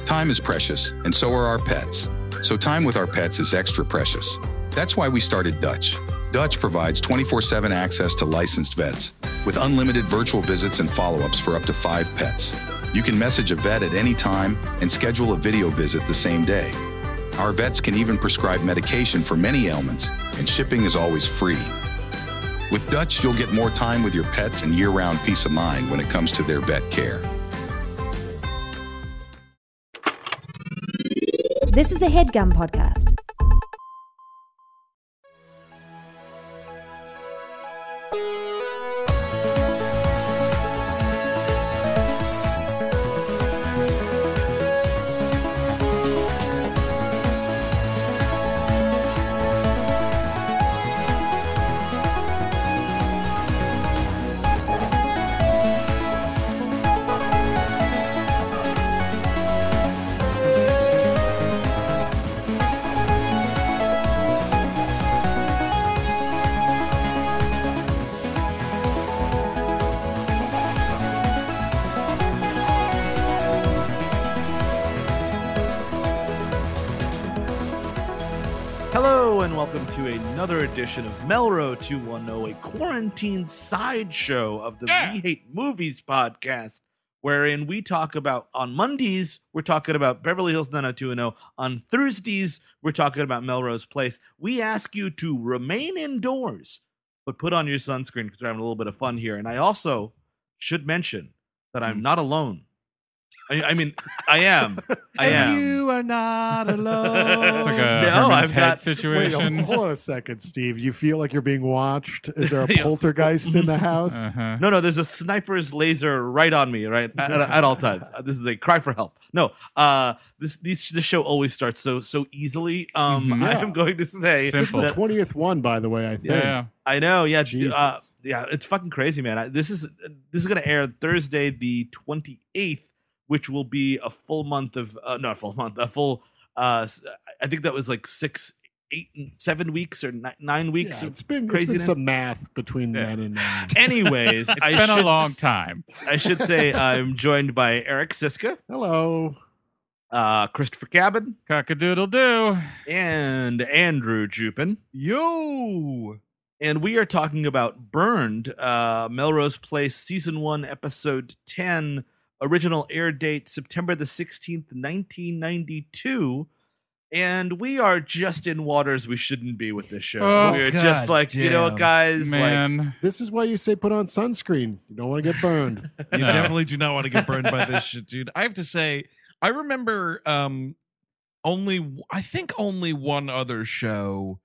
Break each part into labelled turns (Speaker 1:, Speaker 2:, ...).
Speaker 1: Time is precious, and so are our pets. So time with our pets is extra precious. That's why we started Dutch. Dutch provides 24/7 access to licensed vets with unlimited virtual visits and follow-ups for up to 5 pets. You can message a vet at any time and schedule a video visit the same day. Our vets can even prescribe medication for many ailments, and shipping is always free. With Dutch, you'll get more time with your pets and year-round peace of mind when it comes to their vet care.
Speaker 2: This is a HeadGum podcast.
Speaker 3: Hello and welcome to another edition of Melrose 210, a quarantine sideshow of the We Hate Movies podcast, wherein we talk about, on Mondays, we're talking about Beverly Hills 90210. On Thursdays, we're talking about Melrose Place. We ask you to remain indoors, but put on your sunscreen because we're having a little bit of fun here. And I also should mention that I'm not alone. I mean, I am.
Speaker 4: You are not alone.
Speaker 5: It's like a
Speaker 3: No,
Speaker 5: Herman's
Speaker 3: I've
Speaker 5: head
Speaker 3: got-
Speaker 5: situation.
Speaker 4: Wait, hold on a second, Steve. Do you feel like you're being watched? Is there a poltergeist in the house?
Speaker 5: Uh-huh.
Speaker 3: No, there's a sniper's laser right on me, right at all times. This is a cry for help. No, this show always starts so easily. I am going to say
Speaker 4: This is the
Speaker 3: that
Speaker 4: 20th one, by the way, I think.
Speaker 5: Yeah.
Speaker 3: I know, yeah,
Speaker 4: Jesus.
Speaker 3: yeah, it's fucking crazy, man. This is going to air Thursday, the 28th, which will be a full month of not a full month, a full. I think that was like 6, 8, 7 weeks or 9 weeks.
Speaker 4: Yeah,
Speaker 3: of
Speaker 4: it's been
Speaker 3: craziness.
Speaker 4: some math between then and now.
Speaker 3: Anyways,
Speaker 5: It's been a long time.
Speaker 3: I should say I'm joined by Eric Siska,
Speaker 4: Hello.
Speaker 3: Christopher Cabin,
Speaker 5: Cock-a-doodle-doo.
Speaker 3: and Andrew Jupin.
Speaker 4: Yo.
Speaker 3: And we are talking about Burned, Melrose Place Season 1, Episode 10, original air date September the 16th, 1992. And we are just in waters we shouldn't be with this show.
Speaker 5: Oh,
Speaker 3: We're just like, you know, guys, like,
Speaker 5: Man.
Speaker 4: This is why you say put on sunscreen. You don't want to get burned.
Speaker 6: You
Speaker 5: No.
Speaker 6: definitely do not want to get burned by this shit, dude. I have to say, I remember only one other show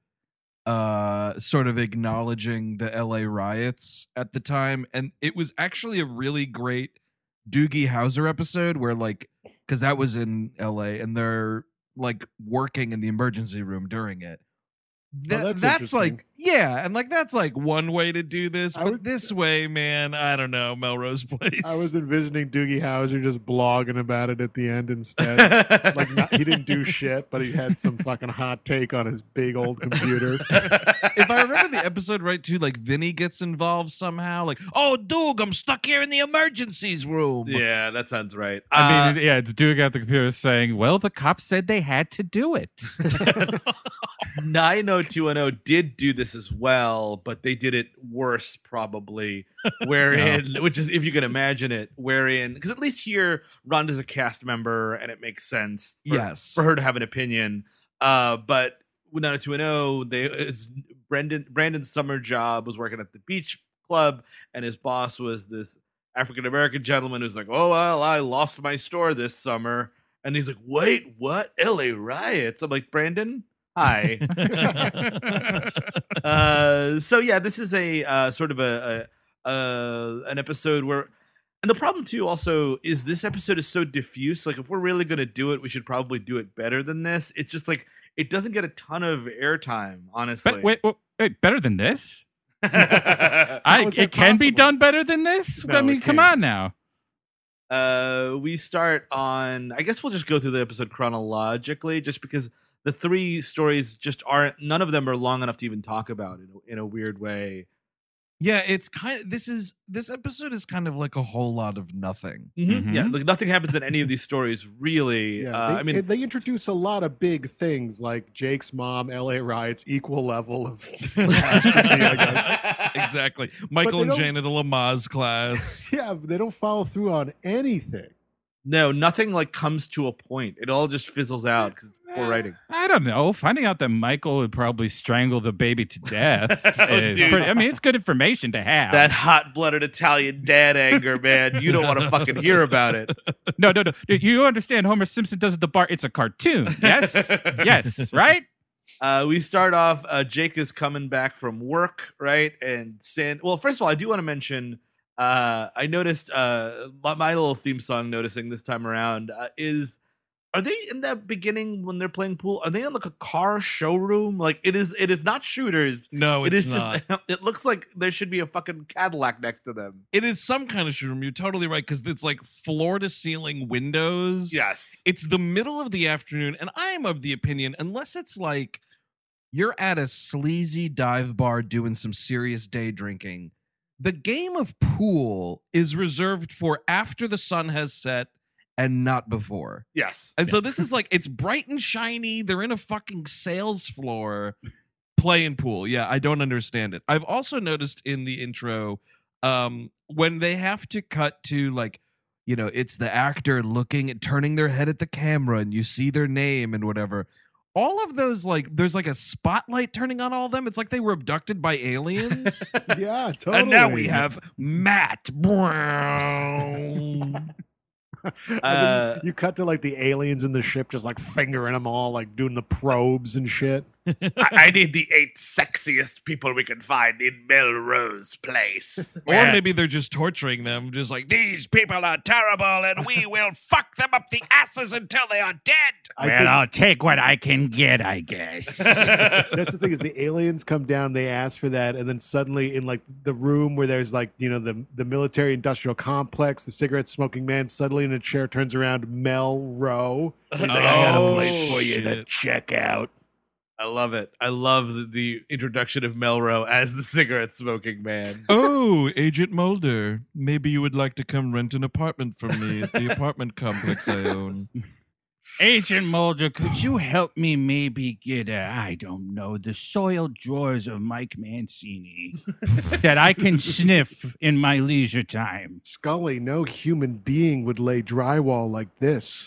Speaker 6: sort of acknowledging the LA riots at the time, and it was actually a really great Doogie Howser episode where, like, because that was in LA and they're like working in the emergency room during it.
Speaker 4: that's
Speaker 6: That's like,
Speaker 4: interesting.
Speaker 6: yeah, and like that's like one way to do this,
Speaker 4: I
Speaker 6: but
Speaker 4: was-
Speaker 6: this way, man, I don't know, Melrose Place.
Speaker 4: I was envisioning Doogie Howser just blogging about it at the end instead. He didn't do shit, but he had some fucking hot take on his big old computer.
Speaker 6: If I remember the episode right, too, like Vinny gets involved somehow. Like, oh, Doug, I'm stuck here in the emergencies room.
Speaker 3: yeah, that sounds right.
Speaker 5: I mean, yeah, it's doing at the computer saying, well, the cops said they had to do it.
Speaker 3: 90210 did do this as well, but they did it worse, probably. Wherein, which is, if you can imagine it, wherein, because at least here, Rhonda's a cast member and it makes sense
Speaker 6: Yes.
Speaker 3: for her to have an opinion. But with 90210, Brandon's summer job was working at the beach club, and his boss was this African American gentleman who's like, oh, well, I lost my store this summer. And he's like, wait, what? LA riots? I'm like, Brandon? Hi. So yeah, this is a sort of an episode where, and the problem too also is this episode is so diffuse. Like, if we're really gonna do it, we should probably do it better than this. It's just like it doesn't get a ton of airtime, honestly.
Speaker 5: But wait, better than this?
Speaker 4: is that
Speaker 5: It can be
Speaker 4: possible?
Speaker 5: done better than this?
Speaker 4: No,
Speaker 5: I mean,
Speaker 4: it
Speaker 5: come
Speaker 4: can't.
Speaker 5: on now.
Speaker 3: We start on. I guess we'll just go through the episode chronologically, just because the 3 stories just aren't. None of them are long enough to even talk about in a weird way.
Speaker 6: Yeah, it's kind of this episode is kind of like a whole lot of nothing.
Speaker 3: Yeah, like nothing happens in any of these stories really.
Speaker 4: Yeah,
Speaker 3: I mean,
Speaker 4: they introduce a lot of big things like Jake's mom, LA riots, equal level of catastrophe, I guess.
Speaker 6: Exactly. Michael and
Speaker 4: don't-
Speaker 6: Jane at the Lamaze class.
Speaker 4: Yeah, but they don't follow through on anything.
Speaker 3: no, nothing like comes to a point. It all just fizzles out because it's poor writing.
Speaker 5: I don't know. Finding out that Michael would probably strangle the baby to death is
Speaker 3: dude.
Speaker 5: pretty. I mean, it's good information to have.
Speaker 3: That hot-blooded Italian dad anger, man. You don't want to fucking hear about it.
Speaker 5: No. You understand? Homer Simpson does it at the bar. It's a cartoon. Yes, yes, right.
Speaker 3: We start off. Jake is coming back from work, right? And well, first of all, I do want to mention. I noticed my little theme song. Noticing this time around is. Are they in that beginning when they're playing pool? Are they in like a car showroom? Like it is not Shooters.
Speaker 6: No,
Speaker 3: It
Speaker 6: it's
Speaker 3: is
Speaker 6: not.
Speaker 3: just. It looks like there should be a fucking Cadillac next to them.
Speaker 6: It is some kind of showroom. You're totally right because it's like floor to ceiling windows.
Speaker 3: Yes.
Speaker 6: It's the middle of the afternoon, and I am of the opinion, unless it's like you're at a sleazy dive bar doing some serious day drinking, the game of pool is reserved for after the sun has set and not before.
Speaker 3: Yes.
Speaker 6: And so this is like, it's bright and shiny. They're in a fucking sales floor playing pool. Yeah, I don't understand it. I've also noticed in the intro, when they have to cut to like, you know, it's the actor looking and turning their head at the camera and you see their name and whatever. All of those, like, there's like a spotlight turning on all of them. It's like they were abducted by aliens.
Speaker 4: Yeah, totally.
Speaker 6: And now we have Matt Brown.
Speaker 4: And then you cut to like the aliens in the ship just like fingering them all, like doing the probes and shit.
Speaker 3: I need the 8 sexiest people we can find in Melrose Place.
Speaker 6: Or maybe they're just torturing them, just like, these people are terrible and we will fuck them up the asses until they are dead.
Speaker 5: I'll take what I can get, I guess.
Speaker 4: That's the thing is the aliens come down, they ask for that, and then suddenly in like the room where there's like, you know, the military industrial complex, the cigarette smoking man suddenly in a chair turns around, Melro. He's like, I got a place for you to
Speaker 6: shit.
Speaker 4: check out.
Speaker 3: I love it. I love the introduction of Melro as the cigarette smoking man.
Speaker 6: Oh, Agent Mulder, maybe you would like to come rent an apartment from me at the apartment complex I own.
Speaker 5: Agent Mulder, could you help me maybe get I don't know, the soiled drawers of Mike Mancini that I can sniff in my leisure time?
Speaker 4: Scully, no human being would lay drywall like this.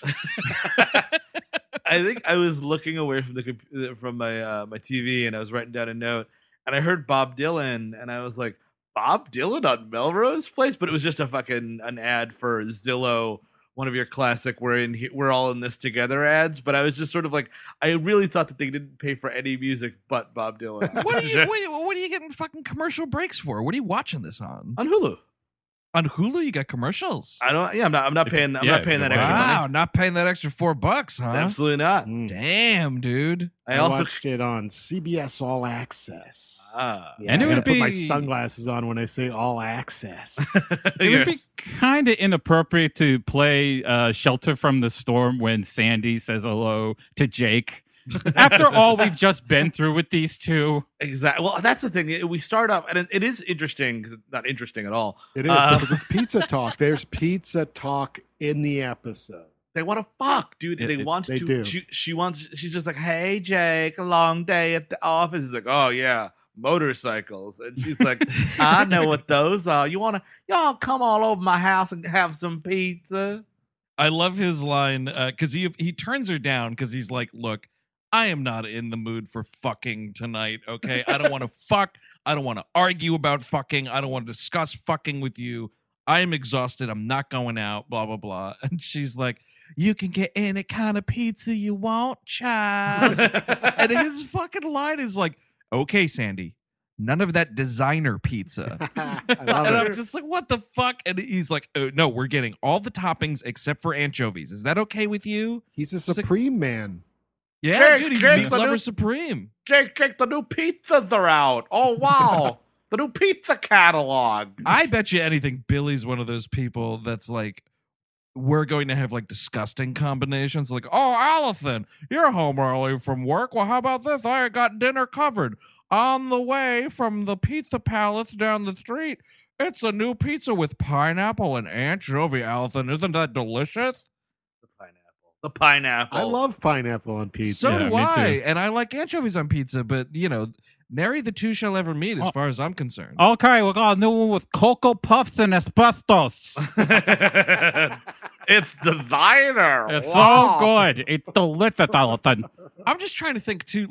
Speaker 3: I think I was looking away from from my my TV and I was writing down a note and I heard Bob Dylan and I was like, Bob Dylan on Melrose Place? But it was just an ad for Zillow, one of your classic we're all in this together ads. But I was just sort of like, I really thought that they didn't pay for any music but Bob Dylan.
Speaker 6: What are you getting fucking commercial breaks for? What are you watching this on?
Speaker 3: On Hulu.
Speaker 6: On Hulu, you got commercials.
Speaker 3: I'm not paying that extra
Speaker 6: Wow,
Speaker 3: money.
Speaker 6: not paying that extra $4, huh?
Speaker 3: Absolutely not.
Speaker 6: Damn, dude.
Speaker 3: I
Speaker 4: I
Speaker 3: also
Speaker 4: watched it on CBS All Access.
Speaker 3: Ah.
Speaker 4: Yeah,
Speaker 5: And it
Speaker 4: I
Speaker 5: would
Speaker 4: gotta put my
Speaker 5: be-
Speaker 4: sunglasses on when I say All Access.
Speaker 5: It would be
Speaker 3: Yes.
Speaker 5: kind of inappropriate to play Shelter from the Storm when Sandy says hello to Jake. After all we've just been through with these two.
Speaker 3: Exactly. Well, that's the thing. We start off, and it is interesting because it's not interesting at all.
Speaker 4: It is because it's pizza talk. There's pizza talk in the episode.
Speaker 3: They want to fuck, dude.
Speaker 5: It-
Speaker 3: They want
Speaker 4: they
Speaker 3: to.
Speaker 4: do.
Speaker 3: She wants. She's just like, "Hey, Jake, a long day at the office." He's like, "Oh yeah, motorcycles," and she's like, "I know what those are. Y'all come all over my house and have some pizza."
Speaker 6: I love his line because he turns her down because he's like, look, I am not in the mood for fucking tonight, okay? I don't want to fuck. I don't want to argue about fucking. I don't want to discuss fucking with you. I am exhausted. I'm not going out, blah, blah, blah. And she's like, you can get any kind of pizza you want, child. And his fucking line is like, okay, Sandy, none of that designer pizza.
Speaker 4: I
Speaker 6: And
Speaker 4: love
Speaker 6: I'm
Speaker 4: it.
Speaker 6: just like, what the fuck? And he's like, no, we're getting all the toppings except for anchovies. Is that okay with you?
Speaker 4: He's a
Speaker 6: like-
Speaker 4: supreme man.
Speaker 6: Yeah,
Speaker 3: Jake,
Speaker 6: dude, he's
Speaker 3: Jake,
Speaker 6: meat
Speaker 3: the
Speaker 6: lover
Speaker 3: new-
Speaker 6: supreme.
Speaker 3: Jake, the new pizzas are out. Oh wow, the new pizza catalog.
Speaker 6: I bet you anything Billy's one of those people that's like, we're going to have like disgusting combinations. Like, oh, Allison, you're home early from work. Well, how about this? I got dinner covered. on the way from the Pizza Palace down the street. It's a new pizza with pineapple and anchovy, Allison. Isn't that delicious?
Speaker 3: The pineapple.
Speaker 4: I love pineapple on pizza.
Speaker 6: So
Speaker 5: Yeah,
Speaker 6: do
Speaker 5: me
Speaker 6: I.
Speaker 5: too.
Speaker 6: And I like anchovies on pizza, but, nary the two shall ever meet as far as I'm concerned.
Speaker 5: Okay, we got a new one with Cocoa Puffs and asbestos.
Speaker 3: It's designer.
Speaker 5: It's so good. It's delicious, Allison.
Speaker 6: I'm just trying to think, too,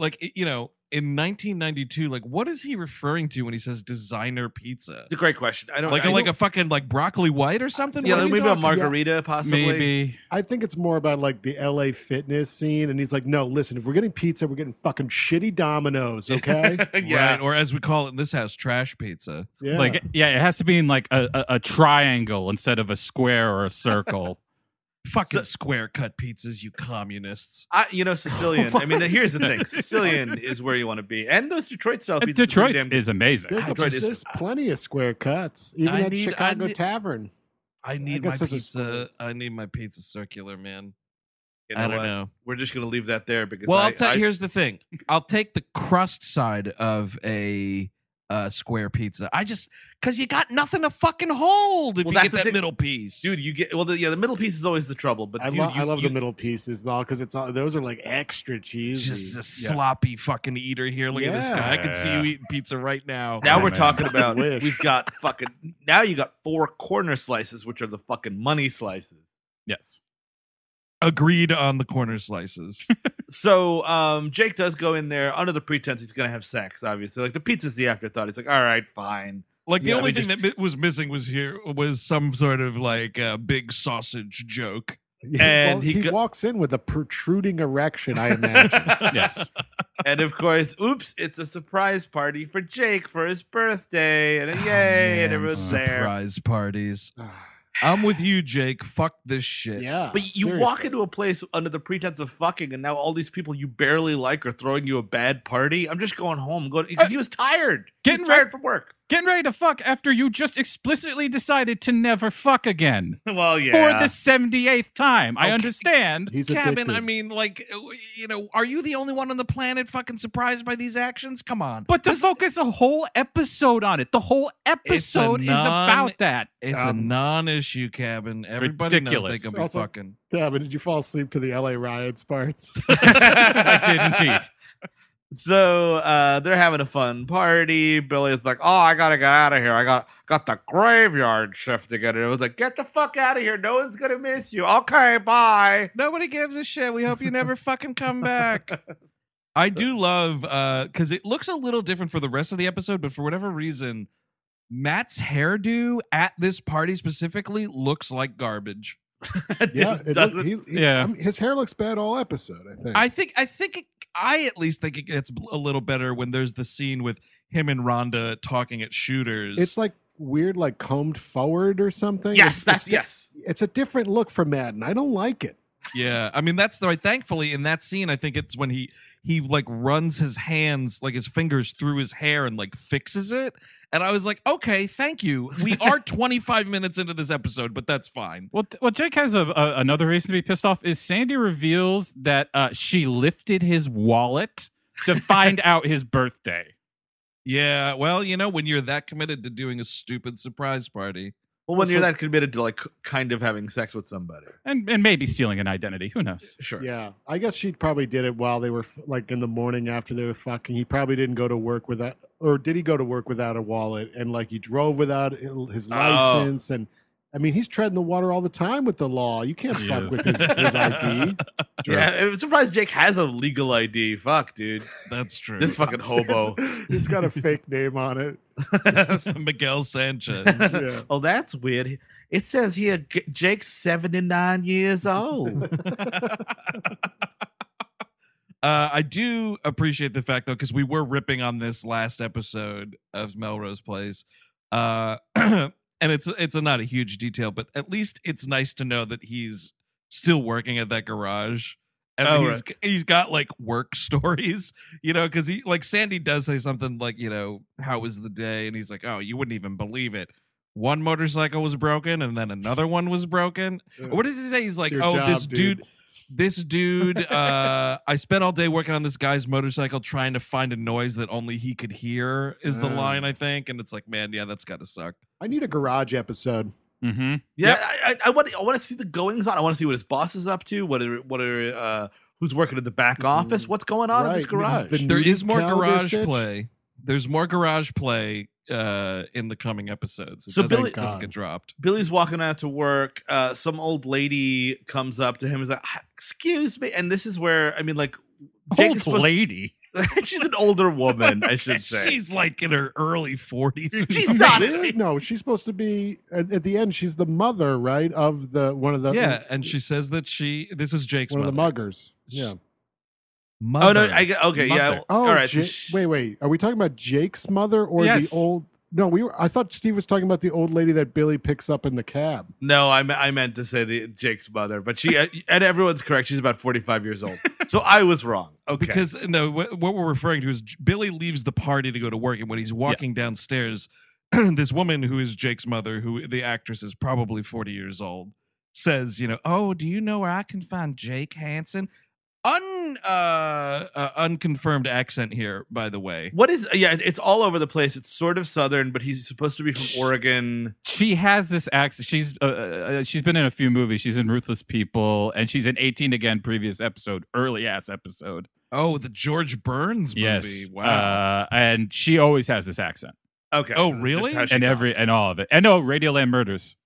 Speaker 6: in 1992, what is he referring to when he says designer pizza?
Speaker 3: It's a great question. I don't
Speaker 6: Like a fucking broccoli white or something?
Speaker 3: Yeah,
Speaker 6: What are you
Speaker 3: maybe a
Speaker 6: talking-
Speaker 3: margarita, possibly.
Speaker 5: Maybe.
Speaker 4: I think it's more about the LA fitness scene. And he's like, no, listen, if we're getting pizza, we're getting fucking shitty Domino's, okay?
Speaker 3: Yeah.
Speaker 6: Right, or as we call it in this house, trash pizza.
Speaker 4: Yeah.
Speaker 5: It has to be in a triangle instead of a square or a circle.
Speaker 6: Fucking square cut pizzas, you communists.
Speaker 3: Sicilian. I mean, here's the thing. Sicilian is where you want to be. And those Detroit style pizzas.
Speaker 5: Detroit
Speaker 3: are damn-
Speaker 5: is amazing.
Speaker 4: there's plenty of square cuts, even
Speaker 6: I
Speaker 4: at
Speaker 6: need-
Speaker 4: Chicago
Speaker 6: I need-
Speaker 4: Tavern.
Speaker 6: I need my
Speaker 4: guess those are
Speaker 6: pizza.
Speaker 4: squares.
Speaker 6: I need my pizza circular, man.
Speaker 3: You
Speaker 6: I don't
Speaker 3: what?
Speaker 6: know.
Speaker 3: We're just gonna leave that there because
Speaker 6: Well, I'll tell you. Here's the thing. I'll take the crust side of a square pizza. Because you got nothing to fucking hold if
Speaker 3: Well,
Speaker 6: you
Speaker 3: that's
Speaker 6: get
Speaker 3: the
Speaker 6: that
Speaker 3: thing.
Speaker 6: middle piece,
Speaker 3: dude, you get the middle piece is always the trouble. But
Speaker 4: I love the middle pieces though, because those are extra cheesy.
Speaker 6: Just a sloppy fucking eater here. Look at this guy. I can see you
Speaker 5: Yeah.
Speaker 6: eating pizza right now.
Speaker 3: Now
Speaker 5: Oh,
Speaker 3: we're
Speaker 5: man.
Speaker 3: talking about
Speaker 4: Wish.
Speaker 3: we've got fucking now you got 4 corner slices, which are the fucking money slices.
Speaker 5: Yes.
Speaker 6: Agreed on the corner slices.
Speaker 3: So Jake does go in there under the pretense he's gonna have sex, obviously. Like the pizza's the afterthought. He's like, all right, fine.
Speaker 6: Like the
Speaker 4: Yeah,
Speaker 6: only
Speaker 3: we
Speaker 6: thing that was missing was some sort of big sausage joke.
Speaker 3: And
Speaker 4: he
Speaker 3: he
Speaker 4: walks in with a protruding erection, I imagine.
Speaker 5: Yes.
Speaker 3: And of course, oops, it's a surprise party for Jake for his birthday. And yay, and everyone's there.
Speaker 6: Surprise parties. I'm with you, Jake. Fuck this shit.
Speaker 4: Yeah.
Speaker 3: But you walk
Speaker 4: seriously.
Speaker 3: into a place under the pretense of fucking, and now all these people you barely like are throwing you a bad party. I'm just going home, because he was tired. He was
Speaker 5: Getting
Speaker 3: tired
Speaker 5: ready-
Speaker 3: from work.
Speaker 5: Getting ready to fuck after you just explicitly decided to never fuck again.
Speaker 3: Well,
Speaker 5: For
Speaker 3: yeah.
Speaker 5: the 78th time. I
Speaker 6: Okay.
Speaker 5: understand.
Speaker 4: He's
Speaker 6: Cabin,
Speaker 4: addicted.
Speaker 6: I mean, are you the only one on the planet fucking surprised by these actions? Come on.
Speaker 5: But to focus a whole episode on it, the whole episode is about that.
Speaker 6: It's a non-issue, Cabin. Everybody knows
Speaker 5: Ridiculous.
Speaker 6: they can be
Speaker 4: Also-
Speaker 6: fucking.
Speaker 4: Cabin, did you fall asleep to the LA riots parts?
Speaker 5: I did indeed.
Speaker 3: So they're having a fun party. Billy's like, "Oh, I gotta get out of here. I got the graveyard shift to get it." It was like, "Get the fuck out of here. No one's gonna miss you." Okay, bye.
Speaker 6: Nobody gives a shit. We hope you never fucking come back. I do love because it looks a little different for the rest of the episode, but for whatever reason, Matt's hairdo at this party specifically looks like garbage.
Speaker 4: yeah,
Speaker 5: Yeah.
Speaker 4: I mean, his hair looks bad all episode, I think.
Speaker 6: I at least think it gets a little better when there's the scene with him and Rhonda talking at Shooters.
Speaker 4: It's weird, combed forward or something.
Speaker 3: Yes,
Speaker 4: It's
Speaker 3: yes.
Speaker 4: It's a different look for Madden. I don't like it.
Speaker 6: Yeah, I mean that's the right. Thankfully, in that scene, I think it's when he runs his hands, his fingers through his hair and fixes it. And I was like, okay, thank you. We are 25 minutes into this episode, but that's fine.
Speaker 5: Well, Jake has another reason to be pissed off is Sandy reveals that she lifted his wallet to find out his birthday.
Speaker 6: Yeah, well, when you're that committed to doing a stupid surprise party,
Speaker 3: Well, when you're that committed to kind of having sex with somebody,
Speaker 5: And maybe stealing an identity. Who knows?
Speaker 3: sure.
Speaker 4: Yeah, I guess she probably did it while they were in the morning after they were fucking. He probably didn't go to work without, or did he go to work without a wallet? And he drove without his license. And I mean, he's treading the water all the time with the law. You can't fuck
Speaker 5: Yes.
Speaker 4: with his ID.
Speaker 3: Yeah, I'm surprised Jake has a legal ID. Fuck, dude.
Speaker 6: that's true.
Speaker 3: This fucking hobo.
Speaker 4: It's got a fake name on it.
Speaker 6: Miguel Sanchez.
Speaker 4: Yeah.
Speaker 3: Oh, that's weird. It says here Jake's 79 years old.
Speaker 6: I do appreciate the fact though, because we were ripping on this last episode of Melrose Place, and it's not a huge detail, but at least it's nice to know that he's still working at that garage. And
Speaker 3: Oh,
Speaker 6: he's got work stories, because he Sandy does say something how was the day, and he's like, oh, you wouldn't even believe it. One motorcycle was broken, and then another one was broken.
Speaker 4: Yeah.
Speaker 6: What does he say? He's like,
Speaker 4: It's your
Speaker 6: oh,
Speaker 4: job,
Speaker 6: this dude. This dude, I spent all day working on this guy's motorcycle trying to find a noise that only he could hear is the line, I think. And it's like, man, yeah, that's got to suck.
Speaker 4: I need a garage episode.
Speaker 5: Mm-hmm.
Speaker 3: Yeah, I want to see the goings on. I want to see what his boss is up to. What are who's working at the back office? What's going on in this garage?
Speaker 6: There is more garage
Speaker 4: shit?
Speaker 6: play. There's more garage play in the coming episodes. It
Speaker 3: So
Speaker 6: doesn't,
Speaker 3: Billy-
Speaker 6: doesn't get dropped.
Speaker 3: Billy's walking out to work. Some old lady comes up to him and is like, "Excuse me." And this is where, I mean, like, Jake is
Speaker 5: Old
Speaker 3: supposed-
Speaker 5: lady.
Speaker 3: she's an older woman, I should say.
Speaker 6: She's like in her early 40s.
Speaker 3: She's not.
Speaker 4: Really? No, she's supposed to be at the end. She's the mother, right? Of the one of the
Speaker 6: Yeah, and she says that this is Jake's
Speaker 4: one of the
Speaker 6: mother.
Speaker 4: muggers. Yeah.
Speaker 3: Oh no! Okay, yeah.
Speaker 6: Mother.
Speaker 4: Oh,
Speaker 3: all right. so
Speaker 4: wait. Are we talking about Jake's mother or
Speaker 5: Yes.
Speaker 4: the old? No, I thought Steve was talking about the old lady that Billy picks up in the cab.
Speaker 3: No, I meant to say Jake's mother, but she and everyone's correct. She's about 45 years old, so I was wrong. Okay,
Speaker 6: Because no, what we're referring to is Billy leaves the party to go to work, and when he's walking downstairs, this woman who is Jake's mother, who the actress is probably 40 years old, says, "Oh, do you know where I can find Jake Hansen?" Unconfirmed accent here, by the way.
Speaker 3: what is? Yeah, it's all over the place. It's sort of southern, but he's supposed to be from Oregon.
Speaker 5: She has this accent. She's been in a few movies. She's in Ruthless People, and she's in 18 Again, previous episode, early ass episode.
Speaker 6: Oh, the George Burns movie.
Speaker 5: Yes.
Speaker 6: Wow.
Speaker 5: And she always has this accent.
Speaker 3: Okay.
Speaker 6: Oh,
Speaker 3: so
Speaker 6: really?
Speaker 3: just how she
Speaker 5: And
Speaker 3: talks.
Speaker 5: and all of it. And no, Radioland Murders.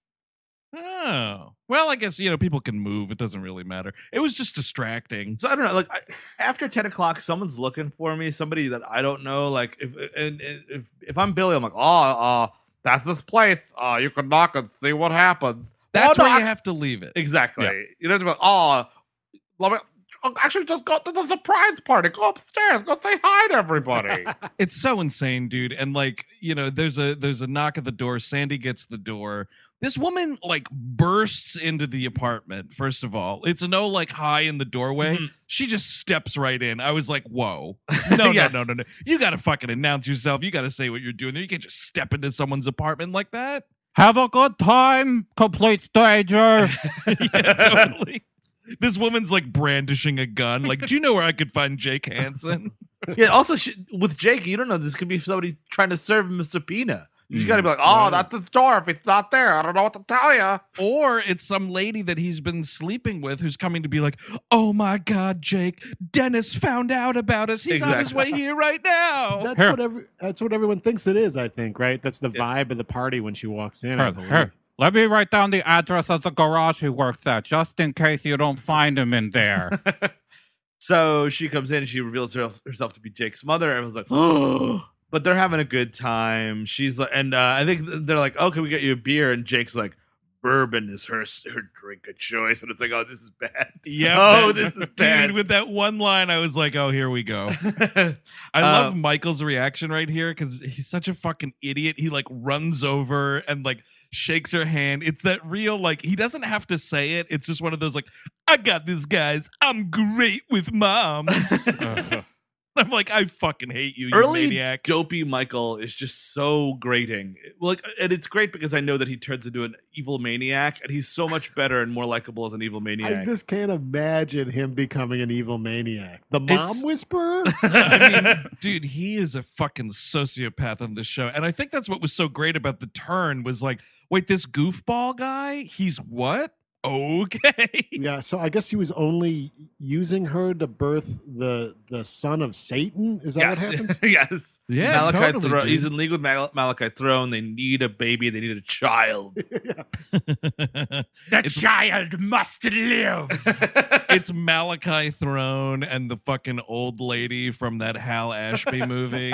Speaker 6: Oh. Well, I guess, people can move. It doesn't really matter. It was just distracting.
Speaker 3: So I don't know. Like after 10 o'clock, someone's looking for me. Somebody that I don't know. Like if I'm Billy, I'm like, that's this place. You can knock and see what happens.
Speaker 6: That's
Speaker 3: Oh, no,
Speaker 6: where you
Speaker 3: I-
Speaker 6: have to leave it.
Speaker 3: Exactly.
Speaker 5: Yeah.
Speaker 3: You know, let me. Actually, just go to the surprise party. Go upstairs. Go say hi to everybody.
Speaker 6: It's so insane, dude. And there's a knock at the door. Sandy gets the door. This woman bursts into the apartment. First of all, it's no hi in the doorway.
Speaker 3: Mhm.
Speaker 6: She just steps right in. I was like, whoa, no,
Speaker 3: Yes.
Speaker 6: no. You got to fucking announce yourself. You got to say what you're doing there. You can't just step into someone's apartment like that.
Speaker 5: Have a good time, complete stranger.
Speaker 6: Yeah, totally. This woman's brandishing a gun. Do you know where I could find Jake Hansen?
Speaker 3: Yeah. Also, with Jake, you don't know. This could be somebody trying to serve him a subpoena. You just got to be like, that's the store. If it's not there, I don't know what to tell you.
Speaker 6: Or it's some lady that he's been sleeping with who's coming to be like, oh my God, Jake, Dennis found out about us. He's on his way here right now.
Speaker 4: That's what everyone thinks it is. I think, right? That's the vibe of the party when she walks in. I believe.
Speaker 5: Let me write down the address of the garage he works at, just in case you don't find him in there.
Speaker 3: So she comes in and she reveals herself to be Jake's mother. Everyone's like, oh, but they're having a good time. She's like, and I think they're like, oh, can we get you a beer? And Jake's like, bourbon is her drink of choice. And it's like, oh, this is bad.
Speaker 6: Yeah.
Speaker 3: Oh, this is bad.
Speaker 6: Dude, with that one line, I was like, oh, here we go. I love Michael's reaction right here because he's such a fucking idiot. He runs over and shakes her hand. It's that real, he doesn't have to say it. It's just one of those I got this, guys. I'm great with moms. I'm like, I fucking hate you, you
Speaker 3: Early
Speaker 6: maniac.
Speaker 3: dopey Michael is just so grating. And it's great because I know that he turns into an evil maniac, and he's so much better and more likable as an evil
Speaker 4: I
Speaker 3: maniac.
Speaker 4: just can't imagine him becoming an evil maniac. The mom
Speaker 6: It's-
Speaker 4: whisperer?
Speaker 6: I mean, dude, he is a fucking sociopath on this show. And I think that's what was so great about the turn was wait, this goofball guy, he's what? Okay.
Speaker 4: Yeah, so I guess he was only using her to birth the son of Satan. Is that what happened?
Speaker 3: Yes.
Speaker 6: Yeah,
Speaker 3: Malachi
Speaker 6: totally,
Speaker 3: Throne.
Speaker 6: dude.
Speaker 3: He's in league with Malachi Throne. They need a baby. They need a child.
Speaker 5: The child must live.
Speaker 6: It's Malachi Throne and the fucking old lady from that Hal Ashby movie.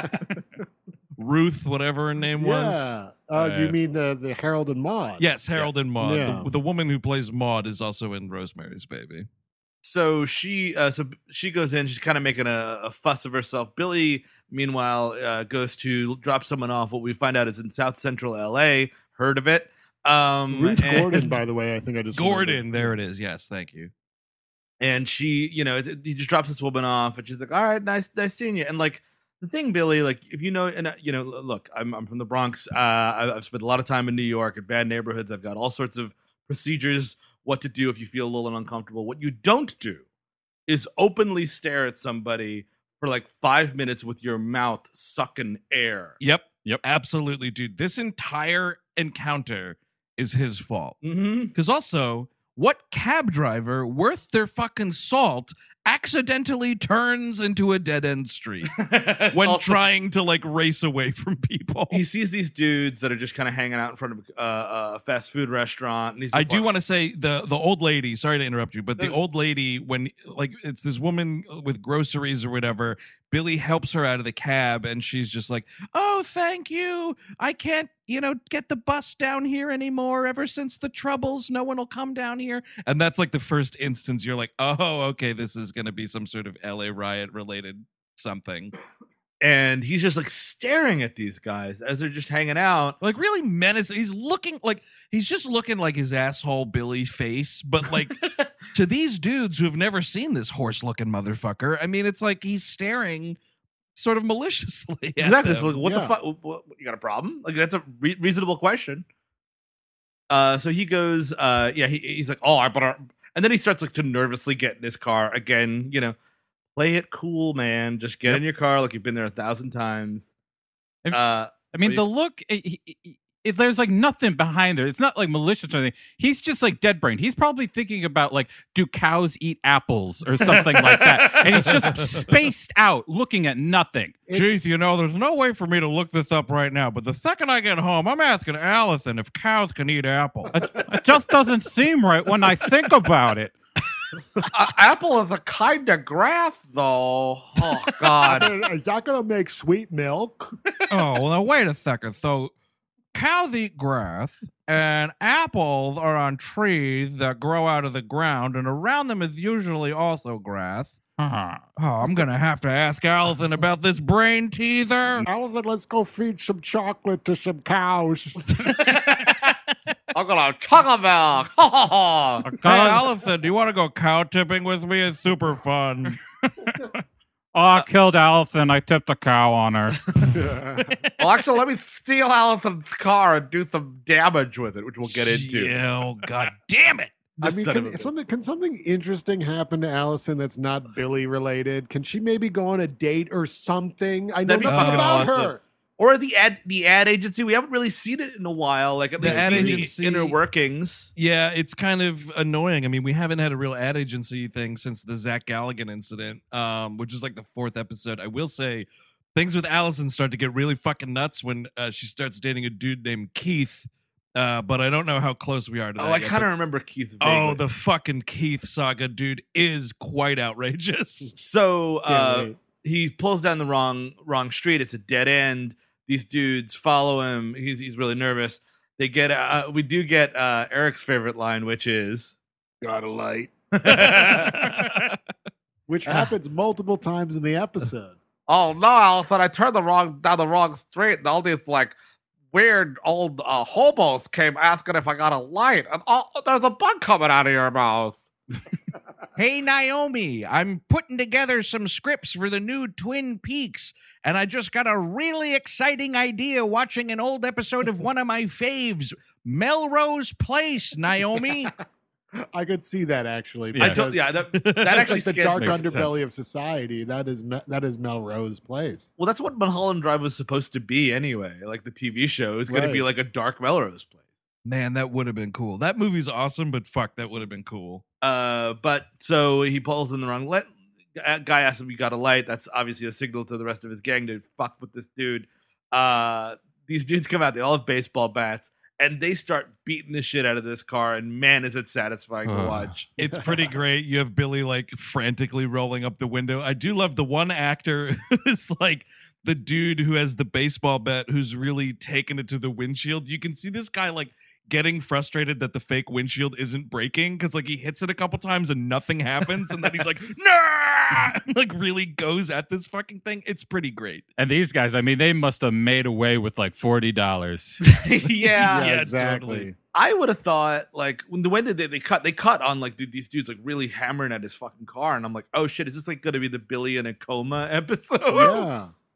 Speaker 6: Ruth, whatever her name was.
Speaker 4: Yeah. You mean the Harold and Maude?
Speaker 6: Yes, Harold and Maude.
Speaker 4: Yeah.
Speaker 6: The woman who plays Maude is also in Rosemary's Baby.
Speaker 3: So she goes in. She's kind of making a fuss of herself. Billy, meanwhile, goes to drop someone off. What we find out is in South Central L.A. Heard of it?
Speaker 4: Ruth
Speaker 3: and-
Speaker 4: Gordon, by the way. I think I just
Speaker 6: Gordon,
Speaker 4: remembered.
Speaker 6: there it is. Yes, thank you.
Speaker 3: And she, he just drops this woman off, and she's like, "All right, nice seeing you." And the thing, Billy, if you know, and look, I'm from the Bronx. I've spent a lot of time in New York in bad neighborhoods. I've got all sorts of procedures what to do if you feel a little uncomfortable. What you don't do is openly stare at somebody for like 5 minutes with your mouth sucking air.
Speaker 6: Yep. Absolutely, dude. This entire encounter is his fault.
Speaker 3: Mm-hmm.
Speaker 6: Because also, what cab driver worth their fucking salt accidentally turns into a dead-end street when
Speaker 3: Also,
Speaker 6: trying to like race away from people?
Speaker 3: he sees these dudes that are just kind of hanging out in front of a fast food restaurant. And
Speaker 6: I do want to say the old lady, sorry to interrupt you, but the old lady, when like it's this woman with groceries or whatever, Billy helps her out of the cab and she's just like, "Oh, thank you. I can't, get the bus down here anymore. Ever since the Troubles, no one will come down here." And that's like the first instance you're like, "Oh, okay, this is going to be some sort of LA riot related something."
Speaker 3: And he's just like staring at these guys as they're just hanging out.
Speaker 6: Like really menacing. He's just looking like his asshole Billy face, but like to these dudes who have never seen this horse looking motherfucker, I mean, it's like he's staring sort of maliciously at
Speaker 3: Exactly.
Speaker 6: them.
Speaker 3: So like, what the
Speaker 4: Yeah.
Speaker 3: fuck? You got a problem? Like that's a reasonable question. So he goes, he's like, "Oh, I better," and then he starts like to nervously get in his car again. Play it cool, man. Just get in your car like you've been there 1,000 times.
Speaker 5: I mean, the look, there's like nothing behind there. It's not like malicious or anything. He's just like dead brain. He's probably thinking about like, do cows eat apples or something like that? And he's just spaced out looking at nothing.
Speaker 6: Chief, there's no way for me to look this up right now, but the second I get home, I'm asking Allison if cows can eat apples.
Speaker 5: It just doesn't seem right when I think about it.
Speaker 3: Apple is a kind of grass, though. Oh God.
Speaker 4: Is that going to make sweet milk?
Speaker 6: Oh, well, now wait a second. So cows eat grass, and apples are on trees that grow out of the ground, and around them is usually also grass.
Speaker 5: Uh-huh.
Speaker 6: Oh, I'm going to have to ask Allison about this brain teaser.
Speaker 4: Allison, let's go feed some chocolate to some cows.
Speaker 3: I'm gonna chocolate milk.
Speaker 6: Hey, Allison, do you want to go cow tipping with me? It's super fun.
Speaker 5: Oh, I killed Allison. I tipped a cow on her.
Speaker 3: Well, actually, let me steal Allison's car and do some damage with it, which we'll get into.
Speaker 6: Yeah, oh, God damn it.
Speaker 4: I
Speaker 3: This
Speaker 4: mean,
Speaker 3: son of a bitch.
Speaker 4: can something interesting happen to Allison that's not Billy related? Can she maybe go on a date or something? I know
Speaker 3: That'd be
Speaker 4: nothing
Speaker 3: fucking
Speaker 4: about
Speaker 3: awesome.
Speaker 4: her.
Speaker 3: Or the ad agency. We haven't really seen it in a while. Like at
Speaker 6: The
Speaker 3: least
Speaker 6: ad
Speaker 3: seen
Speaker 6: agency-
Speaker 3: the inner workings.
Speaker 6: Yeah, it's kind of annoying. I mean, we haven't had a real ad agency thing since the Zach Galligan incident, which is like the 4th episode. I will say things with Allison start to get really fucking nuts when she starts dating a dude named Keith. But I don't know how close we are to that.
Speaker 3: I
Speaker 6: yet,
Speaker 3: kind of
Speaker 6: but-
Speaker 3: remember Keith.
Speaker 6: Oh,
Speaker 3: vaguely.
Speaker 6: the fucking Keith saga, dude, is quite outrageous.
Speaker 3: So
Speaker 4: Can't wait.
Speaker 3: he pulls down the wrong street. It's a dead end. These dudes follow him. He's really nervous. They get we do get Eric's favorite line, which is
Speaker 4: Got a light. Which happens multiple times in the episode.
Speaker 3: "Oh no, Allison! I turned down the wrong street, and all these like weird old hobos came asking if I got a light, and there's a bug coming out of your mouth."
Speaker 6: Hey, Naomi, I'm putting together some scripts for the new Twin Peaks, and I just got a really exciting idea watching an old episode of one of my faves, Melrose Place, Naomi.
Speaker 4: I could see that actually.
Speaker 5: Yeah.
Speaker 4: because
Speaker 3: that
Speaker 4: it's
Speaker 3: actually
Speaker 4: like the
Speaker 3: scares
Speaker 4: dark
Speaker 3: me.
Speaker 5: Makes
Speaker 4: underbelly
Speaker 5: sense.
Speaker 4: of society. That is Melrose Place.
Speaker 3: Well, that's what Mulholland Drive was supposed to be anyway. Like the TV show is going to be
Speaker 4: Right.
Speaker 3: like a dark Melrose Place.
Speaker 6: Man, that would have been cool. That movie's awesome, but fuck, that would have been cool.
Speaker 3: But so he pulls in the wrong light. Guy asks him, "You got a light?" That's obviously a signal to the rest of his gang to fuck with this dude. These dudes come out. They all have baseball bats, and they start beating the shit out of this car. And man, is it satisfying to watch.
Speaker 6: It's pretty great. You have Billy like frantically rolling up the window. I do love the one actor who's like the dude who has the baseball bat who's really taking it to the windshield. You can see this guy like getting frustrated that the fake windshield isn't breaking because like he hits it a couple times and nothing happens, and then he's like, nah, like really goes at this fucking thing. It's pretty great.
Speaker 5: And these guys, I mean, they must have made away with like $40.
Speaker 3: Yeah.
Speaker 6: Yeah,
Speaker 4: exactly.
Speaker 6: totally.
Speaker 3: I would have thought like when the way that they cut on like these dudes like really hammering at his fucking car, and I'm like, oh shit, is this like going to be the Billy in a coma episode?
Speaker 4: Yeah.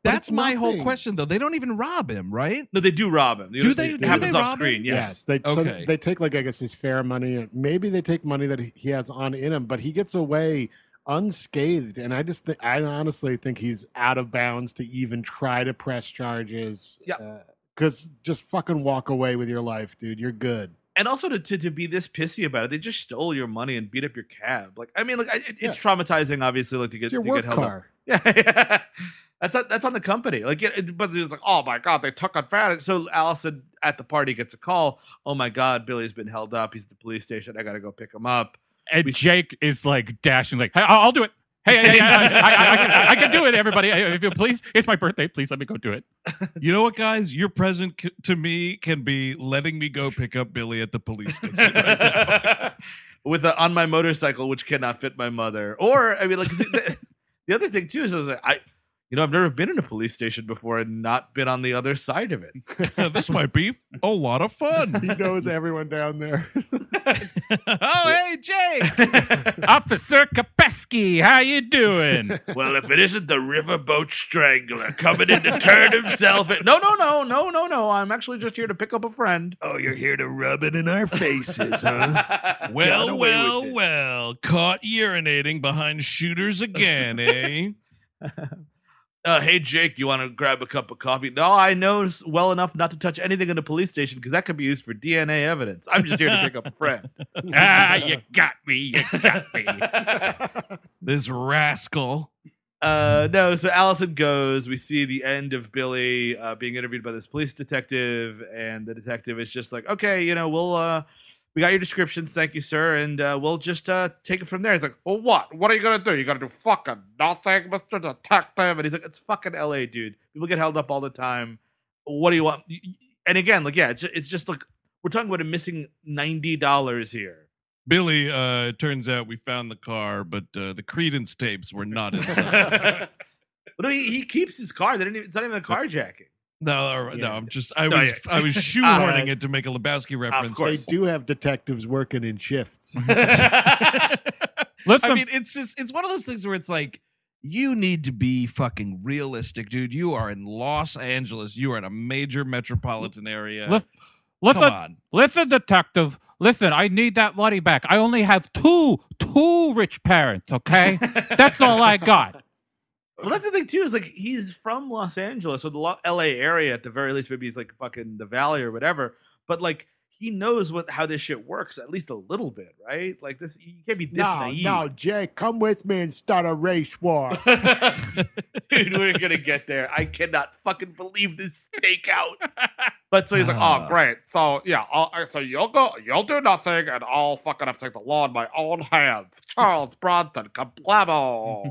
Speaker 6: That's my whole
Speaker 4: nothing.
Speaker 6: question, though. They don't even rob him, right?
Speaker 3: No, they do rob him.
Speaker 6: Do they-
Speaker 3: It
Speaker 6: do
Speaker 3: happens
Speaker 6: they
Speaker 3: off
Speaker 6: rob
Speaker 3: screen.
Speaker 6: him?
Speaker 3: Yes.
Speaker 4: They, so
Speaker 6: Okay.
Speaker 4: they take, like, I guess his fair money, and maybe they take money that he has on in him, but he gets away unscathed. And I honestly think he's out of bounds to even try to press charges.
Speaker 3: Yeah.
Speaker 4: Because just fucking walk away with your life, dude. You're good.
Speaker 3: And also to be this pissy about it, they just stole your money and beat up your cab. Like, I mean, like it's traumatizing, obviously, like to get
Speaker 4: It's your
Speaker 3: to
Speaker 4: work
Speaker 3: get held up.
Speaker 4: car.
Speaker 3: Yeah, that's on the company. Like, but it's like, oh my god, they took advantage. So Allison at the party gets a call. Oh my god, Billy's been held up. He's at the police station. I gotta go pick him up.
Speaker 5: And Jake is like dashing, like, hey, I'll do it. Hey, I can do it, everybody. If you please, it's my birthday. Please let me go do it.
Speaker 6: You know what, guys? Your present to me can be letting me go pick up Billy at the police station right now.
Speaker 3: On my motorcycle, which cannot fit my mother. Or I mean, like the other thing too is I was like, I've never been in a police station before and not been on the other side of it.
Speaker 6: This might be a lot of fun.
Speaker 4: He knows everyone down there.
Speaker 6: Oh, hey, Jake.
Speaker 5: Officer Kapesky, how you doing?
Speaker 3: Well, if it isn't the riverboat strangler coming in to turn himself in. No. I'm actually just here to pick up a friend.
Speaker 7: Oh, you're here to rub it in our faces, huh?
Speaker 6: Well,
Speaker 7: Got away
Speaker 6: well,
Speaker 7: with it.
Speaker 6: well. Caught urinating behind shooters again, eh?
Speaker 3: Hey, Jake, you want to grab a cup of coffee? No, I know well enough not to touch anything in the police station because that could be used for DNA evidence. I'm just here to pick up a friend.
Speaker 5: You got me. You got me.
Speaker 6: This rascal.
Speaker 3: No, so Allison goes. We see the end of Billy being interviewed by this police detective, and the detective is just like, okay, we got your descriptions, thank you, sir, and we'll just take it from there. He's like, well, what? What are you gonna do? You gonna do fucking nothing, Mr. Detective? And he's like, it's fucking LA, dude. People get held up all the time. What do you want? And again, like, yeah, it's just like we're talking about a missing $90 here.
Speaker 6: Billy, it turns out we found the car, but the Credence tapes were not inside.
Speaker 3: But no, he keeps his car. It's not even a carjacking.
Speaker 6: No, I was shoehorning it to make a Lebowski reference.
Speaker 3: course.
Speaker 4: They do have detectives working in shifts.
Speaker 6: I mean, it's one of those things where it's like, you need to be fucking realistic, dude. You are in Los Angeles. You are in a major metropolitan area.
Speaker 5: Listen, detective. Listen, I need that money back. I only have two rich parents, okay? That's all I got.
Speaker 3: Well, that's the thing too. Is like he's from Los Angeles or the L.A. area at the very least. Maybe he's like fucking the Valley or whatever. But like he knows how this shit works at least a little bit, right? Like this, you can't be this naive.
Speaker 4: No, Jake, come with me and start a race war.
Speaker 3: Dude, we're gonna get there. I cannot fucking believe this stakeout. But so he's like, oh great. So yeah, so you'll do nothing, and I'll fucking have to take the law in my own hands. Charles Bronson, kablamo.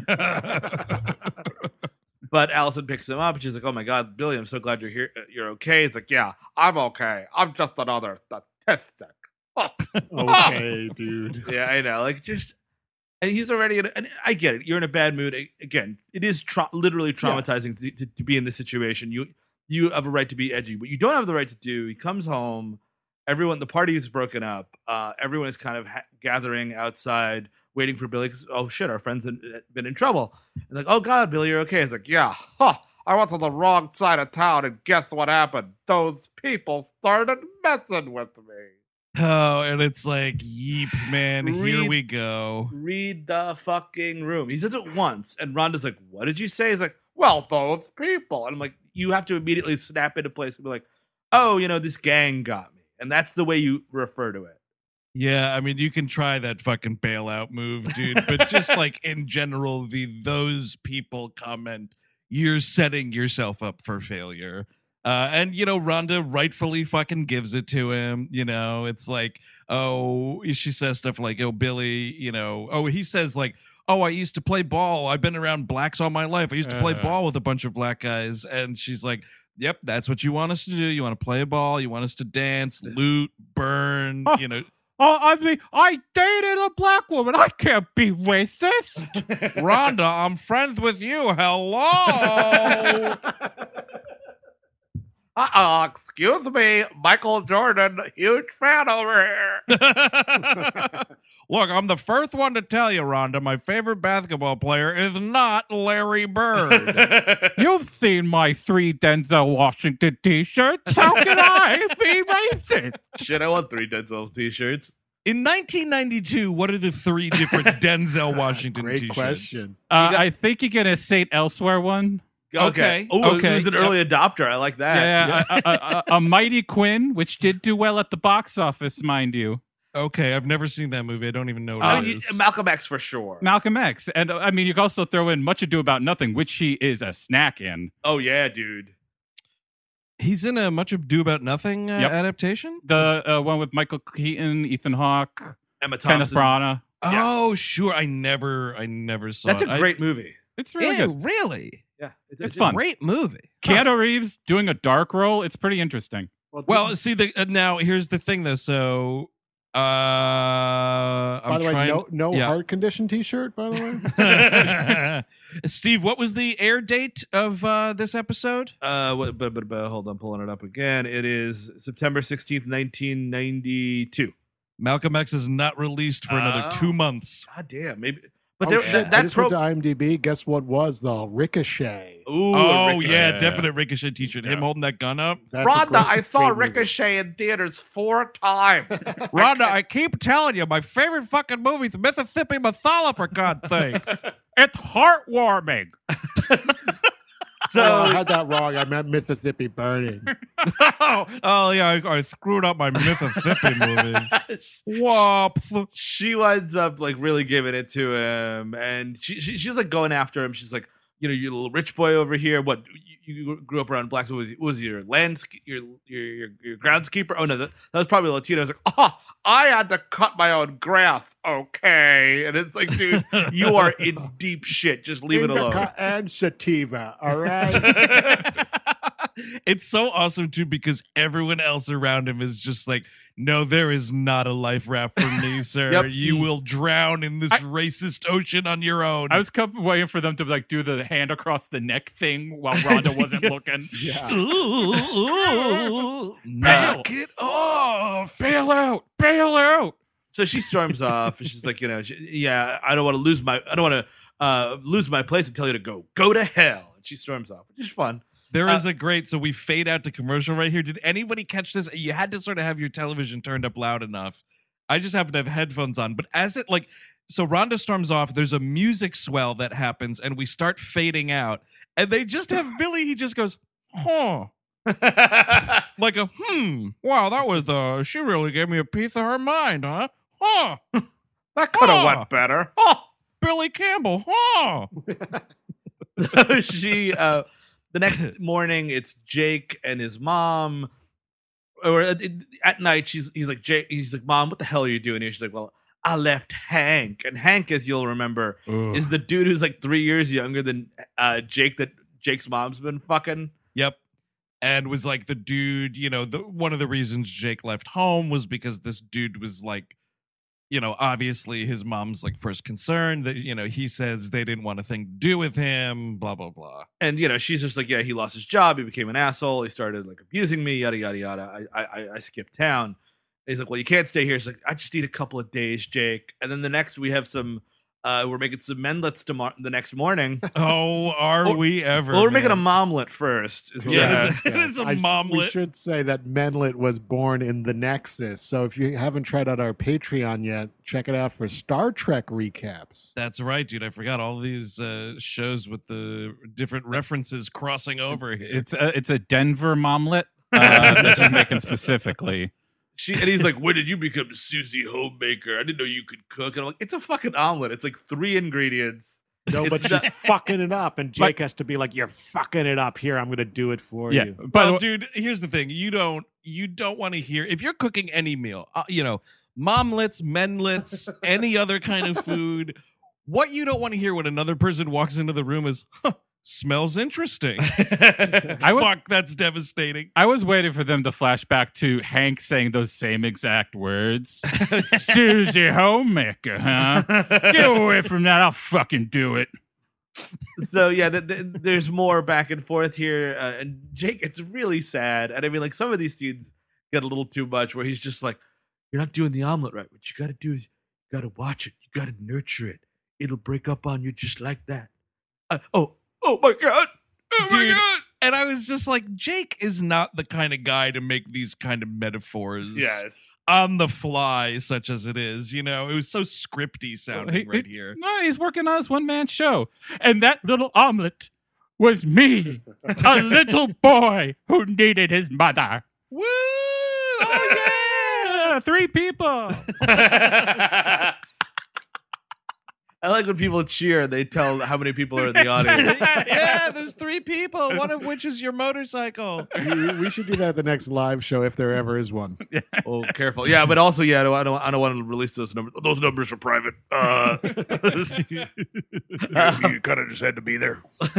Speaker 3: But Allison picks him up, and she's like, oh my god, Billy, I'm so glad you're here. You're okay. He's like, yeah, I'm okay. I'm just another statistic.
Speaker 4: Okay, dude.
Speaker 3: Yeah, I know. Like, just, and he's already and I get it. You're in a bad mood. Again, it is literally traumatizing to be in this situation. You have a right to be edgy. What you don't have the right to do, he comes home, the party is broken up. Everyone is kind of gathering outside, waiting for Billy because, oh shit, our friend's been in trouble. And like, oh god, Billy, you're okay. It's like, yeah, I went to the wrong side of town, and guess what happened? Those people started messing with me.
Speaker 6: Oh, and it's like, yeep, man, here we go.
Speaker 3: Read the fucking room. He says it once, and Rhonda's like, what did you say? He's like, well, those people. And I'm like, you have to immediately snap into place and be like, oh, this gang got me. And that's the way you refer to it.
Speaker 6: Yeah, I mean, you can try that fucking bailout move, dude, but just like in general, those people comment, you're setting yourself up for failure. And Rhonda rightfully fucking gives it to him. It's like, oh, she says stuff like, oh, Billy, he says like, oh, I used to play ball. I've been around blacks all my life. I used to play ball with a bunch of black guys. And she's like, yep, that's what you want us to do. You want to play ball. You want us to dance, loot, burn,
Speaker 5: I mean, I dated a black woman. I can't be racist.
Speaker 6: Rhonda, I'm friends with you. Hello.
Speaker 3: Excuse me, Michael Jordan, huge fan over here.
Speaker 6: Look, I'm the first one to tell you, Rhonda, my favorite basketball player is not Larry Bird.
Speaker 5: You've seen my 3 Denzel Washington t-shirts. How can I be racist?
Speaker 3: Shit, I want 3 Denzel t-shirts.
Speaker 6: In 1992, what are the 3 different Denzel Washington
Speaker 4: Great
Speaker 6: t-shirts?
Speaker 4: question.
Speaker 5: I think you get a Saint Elsewhere one.
Speaker 6: Okay.
Speaker 3: Oh,
Speaker 6: Okay.
Speaker 3: he's an early adopter. I like that.
Speaker 5: Yeah, a Mighty Quinn, which did do well at the box office, mind you.
Speaker 6: Okay, I've never seen that movie. I don't even know what
Speaker 3: I
Speaker 6: it
Speaker 3: mean,
Speaker 6: is.
Speaker 3: Malcolm X for sure.
Speaker 5: Malcolm X. And I mean, you can also throw in Much Ado About Nothing, which he is a snack in.
Speaker 3: Oh yeah, dude.
Speaker 6: He's in a Much Ado About Nothing
Speaker 5: Yep.
Speaker 6: adaptation?
Speaker 5: The one with Michael Keaton, Ethan Hawke,
Speaker 3: Emma
Speaker 5: Kenneth
Speaker 3: Thompson.
Speaker 5: Branagh.
Speaker 6: Oh, sure. I never saw
Speaker 3: That's
Speaker 6: it.
Speaker 3: a great movie.
Speaker 5: It's really
Speaker 6: Ew,
Speaker 5: good.
Speaker 6: really?
Speaker 3: Yeah,
Speaker 5: It's fun.
Speaker 6: Great movie.
Speaker 5: Keanu Reeves doing a dark role. It's pretty interesting.
Speaker 6: Well, see, now here's the thing, though. So,
Speaker 4: by
Speaker 6: I'm
Speaker 4: the way,
Speaker 6: trying.
Speaker 4: no
Speaker 6: yeah.
Speaker 4: heart condition T-shirt. By the way,
Speaker 6: Steve, what was the air date of this episode?
Speaker 3: But hold on, pulling it up again. It is September 16th, 1992.
Speaker 6: Malcolm X is not released for another
Speaker 3: Oh.
Speaker 6: 2 months.
Speaker 3: God damn, maybe. But
Speaker 4: oh,
Speaker 3: there,
Speaker 4: shit. I
Speaker 3: that
Speaker 4: just
Speaker 3: pro.
Speaker 4: went to IMDb. Guess what was the Ricochet?
Speaker 3: Ooh,
Speaker 6: Oh,
Speaker 3: Ricochet.
Speaker 6: yeah, definite Ricochet t-shirt. Him holding that gun up.
Speaker 4: That's a
Speaker 3: Rhonda,
Speaker 4: great-
Speaker 3: I saw
Speaker 4: great movie.
Speaker 3: Ricochet in theaters 4 times.
Speaker 6: Rhonda, I keep telling you, my favorite fucking movie is Mississippi Masala, for God's sakes.
Speaker 5: It's heartwarming.
Speaker 4: Oh, I had that wrong. I meant Mississippi Burning.
Speaker 6: oh, yeah, I screwed up my Mississippi movies. Whoops.
Speaker 3: She winds up like really giving it to him, and she's like going after him. She's like, you know, you little rich boy over here. What you grew up around blacks? What was your your groundskeeper? Oh no, that was probably Latino. I was like, oh, I had to cut my own grass. Okay, and it's like, dude, you are in deep shit. Just leave it alone.
Speaker 4: Indica and sativa. All right.
Speaker 6: It's so awesome too because everyone else around him is just like, no, there is not a life raft for me, sir.
Speaker 3: Yep.
Speaker 6: You will drown in this racist ocean on your own.
Speaker 5: I was waiting for them to like do the hand across the neck thing while Rhonda wasn't looking.
Speaker 4: Yeah.
Speaker 6: Knock it off.
Speaker 5: Bail out! Bail out!
Speaker 3: So she storms off, and she's like, you know, yeah, I don't want to lose my place and tell you to go to hell. And she storms off, which is fun.
Speaker 6: There is a great, so we fade out to commercial right here. Did anybody catch this? You had to sort of have your television turned up loud enough. I just happen to have headphones on. But as it so Rhonda storms off, there's a music swell that happens and we start fading out. And they just have Billy, he just goes, huh. Like a, wow, that was, she really gave me a piece of her mind, huh? Huh.
Speaker 3: That could have went better. Oh.
Speaker 6: Billy Campbell, huh.
Speaker 3: She the next morning it's Jake and his mom, or at night he's like, Jake, he's like, Mom, what the hell are you doing here? She's like, well, I left Hank. And Hank, as you'll remember, is the dude who's like 3 years younger than Jake that Jake's mom's been fucking.
Speaker 6: Yep. And was like the dude, you know, one of the reasons Jake left home was because this dude was like, you know, obviously his mom's like first concern that, you know, he says they didn't want a thing to do with him, blah, blah, blah.
Speaker 3: And, you know, she's just like, yeah, he lost his job. He became an asshole. He started like abusing me, yada, yada, yada. I skipped town. And he's like, well, you can't stay here. She's like, I just need a couple of days, Jake. And then the next we have some, we're making some menlets the next morning.
Speaker 6: Oh, are we ever?
Speaker 3: Well, we're making a
Speaker 6: man.
Speaker 3: momlet first. is what
Speaker 6: Yeah,
Speaker 3: we're
Speaker 6: it is a
Speaker 4: We
Speaker 6: momlet.
Speaker 4: should say that Menlet was born in the Nexus. So if you haven't tried out our Patreon yet, check it out for Star Trek recaps.
Speaker 6: That's right, dude. I forgot all these shows with the different references crossing over here.
Speaker 5: It's a Denver momlet that she's making specifically.
Speaker 3: And he's like, when did you become Susie Homemaker? I didn't know you could cook. And I'm like, it's a fucking omelet. It's like 3 ingredients.
Speaker 4: No, but
Speaker 3: It's
Speaker 4: she's
Speaker 3: not-
Speaker 4: fucking it up, and Jake has to be like, "You're fucking it up here. I'm going to do it for
Speaker 5: Yeah.
Speaker 4: you."
Speaker 5: By the
Speaker 6: Well,
Speaker 5: way,
Speaker 6: dude, here's the thing. You don't want to hear, if you're cooking any meal, you know, momlets, menlets, any other kind of food, what you don't want to hear when another person walks into the room is, smells interesting. Fuck, that's devastating.
Speaker 5: I was waiting for them to flash back to Hank saying those same exact words. Susie Homemaker, huh? Get away from that. I'll fucking do it.
Speaker 3: So yeah, there's more back and forth here, and Jake, it's really sad. And I mean, like some of these scenes get a little too much, where he's just like, "You're not doing the omelet right. What you got to do is you got to watch it. You got to nurture it. It'll break up on you just like that." Oh my god, oh
Speaker 6: Dude,
Speaker 3: my god.
Speaker 6: And I was just like, Jake is not the kind of guy to make these kind of metaphors
Speaker 3: Yes.
Speaker 6: on the fly, such as it is. You know, it was so scripty sounding right here.
Speaker 5: No, he's working on his one-man show. And that little omelet was me, a little boy who needed his mother.
Speaker 6: Woo! Oh,
Speaker 5: Yeah, 3 people.
Speaker 3: I like when people cheer. They tell how many people are in the audience.
Speaker 6: yeah, there's 3 people, one of which is your motorcycle.
Speaker 4: We should do that at the next live show if there ever is one.
Speaker 3: Oh, careful. Yeah, but also, yeah, I don't want to release those numbers. Those numbers are private.
Speaker 7: You kind of just had to be there.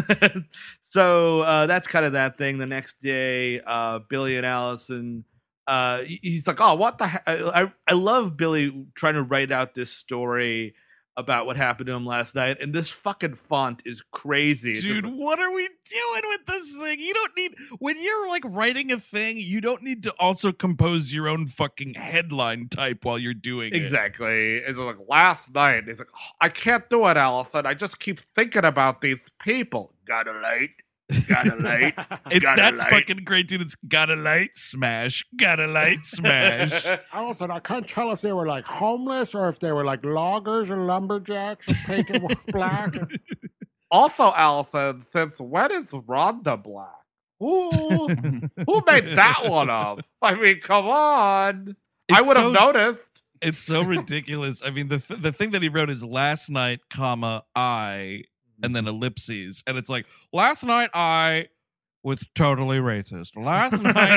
Speaker 3: So that's kind of that thing. The next day, Billy and Allison, he's like, "Oh, what the heck?" I love Billy trying to write out this story about what happened to him last night, and this fucking font is crazy. It's
Speaker 6: Dude,
Speaker 3: just-
Speaker 6: what are we doing with this thing? You don't need, when you're like writing a thing, you don't need to also compose your own fucking headline type while you're doing it.
Speaker 3: Exactly. It's like last night. It's like, "Oh, I can't do it, Allison. I just keep thinking about these people. Got a light. Got a light.
Speaker 6: That's fucking great, dude. It's got a light smash, got a light smash.
Speaker 4: Allison, I can't tell if they were like homeless or if they were like loggers or lumberjacks or painted with black.
Speaker 3: Also, Allison, since when is Rhonda black? Who made that one up? I mean, come on. I
Speaker 6: It's
Speaker 3: would have
Speaker 6: so-
Speaker 3: noticed.
Speaker 6: It's so ridiculous. I mean, the thing that he wrote is last night, comma, I, and then ellipses. And it's like, last night I was totally racist. Last night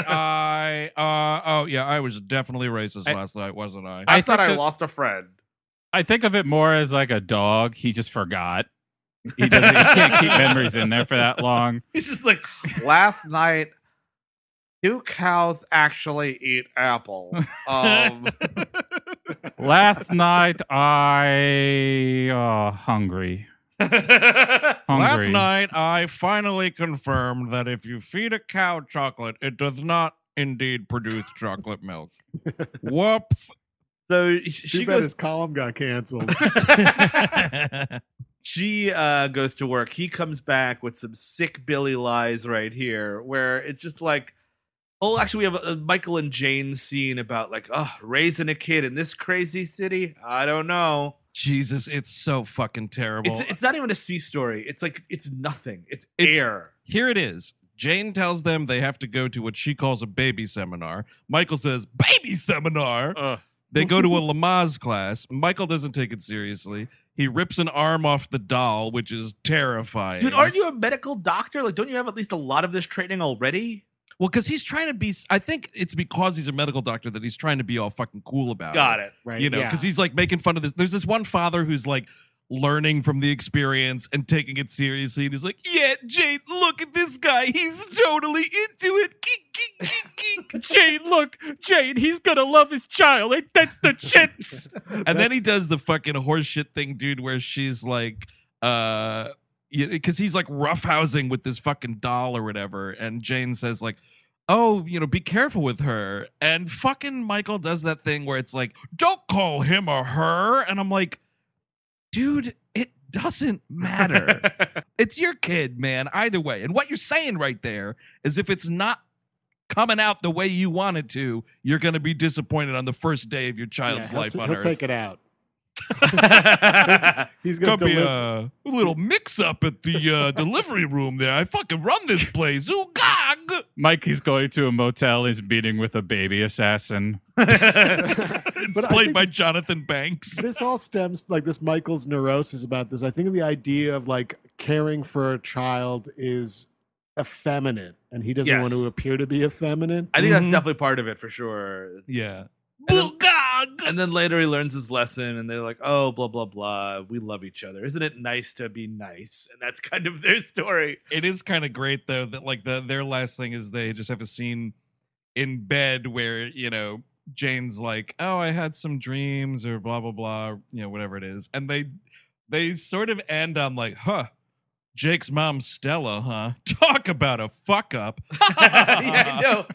Speaker 6: I was definitely racist last night, wasn't I?
Speaker 3: I thought
Speaker 5: think
Speaker 3: I
Speaker 5: that-
Speaker 3: lost a friend.
Speaker 5: I think of it more as like a dog. He just forgot. He can't keep memories in there for that long.
Speaker 3: He's just like, last night, 2 cows actually eat apple.
Speaker 5: Last night I hungry.
Speaker 6: Last
Speaker 5: Hungry.
Speaker 6: night I finally confirmed that if you feed a cow chocolate, it does not indeed produce chocolate milk. Whoops.
Speaker 3: So
Speaker 4: Too
Speaker 3: she
Speaker 4: bad
Speaker 3: goes.
Speaker 4: his column got canceled.
Speaker 3: She goes to work. He comes back with some sick Billy lies right here, where it's just like, oh, actually, we have a Michael and Jane scene about like, oh, raising a kid in this crazy city. I don't know.
Speaker 6: Jesus, it's so fucking terrible.
Speaker 3: It's not even a C story. It's like it's nothing. It's
Speaker 6: It's-
Speaker 3: air.
Speaker 6: Here it is. Jane tells them they have to go to what she calls a baby seminar. Michael says, baby seminar?
Speaker 5: Ugh.
Speaker 6: They go to a Lamaze class. Michael doesn't take it seriously. He rips an arm off the doll, which is terrifying.
Speaker 3: Dude, aren't you a medical doctor? Like, don't you have at least a lot of this training already?
Speaker 6: Well, because he's trying to be, I think it's because he's a medical doctor that he's trying to be all fucking cool about
Speaker 3: Got it.
Speaker 4: Right.
Speaker 6: You know,
Speaker 4: yeah.
Speaker 6: because he's like making fun of this. There's this one father who's like learning from the experience and taking it seriously. And he's like, yeah, Jane, look at this guy. He's totally into it. Geek, geek, geek, geek.
Speaker 5: Jane, look, Jane, he's gonna love his child. Ain't that the shits?
Speaker 6: And then he does the fucking horseshit thing, dude, where she's like, because he's like roughhousing with this fucking doll or whatever. And Jane says, like, oh, you know, be careful with her. And fucking Michael does that thing where it's like, don't call him or her. And I'm like, dude, it doesn't matter. It's your kid, man, either way. And what you're saying right there is if it's not coming out the way you want it to, you're going to be disappointed on the first day of your child's
Speaker 4: Yeah,
Speaker 6: life on
Speaker 4: he'll
Speaker 6: Earth.
Speaker 4: take it out. He's gonna
Speaker 6: Could be
Speaker 4: deliver.
Speaker 6: a little mix-up at the delivery room there. I fucking run this place. Ooh, gog!
Speaker 5: Mike is going to a motel. He's meeting with a baby assassin.
Speaker 6: It's
Speaker 4: But I
Speaker 6: played
Speaker 4: think-
Speaker 6: by Jonathan Banks.
Speaker 4: This all stems like this Michael's neurosis about this. I think the idea of like caring for a child is effeminate, and he doesn't
Speaker 3: Yes.
Speaker 4: want to appear to be effeminate.
Speaker 3: I think that's
Speaker 6: Mhm.
Speaker 3: definitely part of it for sure.
Speaker 6: Yeah.
Speaker 3: And then-
Speaker 6: Ooh, gog!
Speaker 3: And then later he learns his lesson, and they're like, "Oh, blah blah blah. We love each other. Isn't it nice to be nice?" And that's kind of their story.
Speaker 6: It is kind of great though that like their last thing is they just have a scene in bed where, you know, Jane's like, "Oh, I had some dreams," or blah blah blah, you know, whatever it is. And they sort of end on like, "Huh, Jake's mom, Stella, huh? Talk about a fuck up.
Speaker 3: Yeah, no.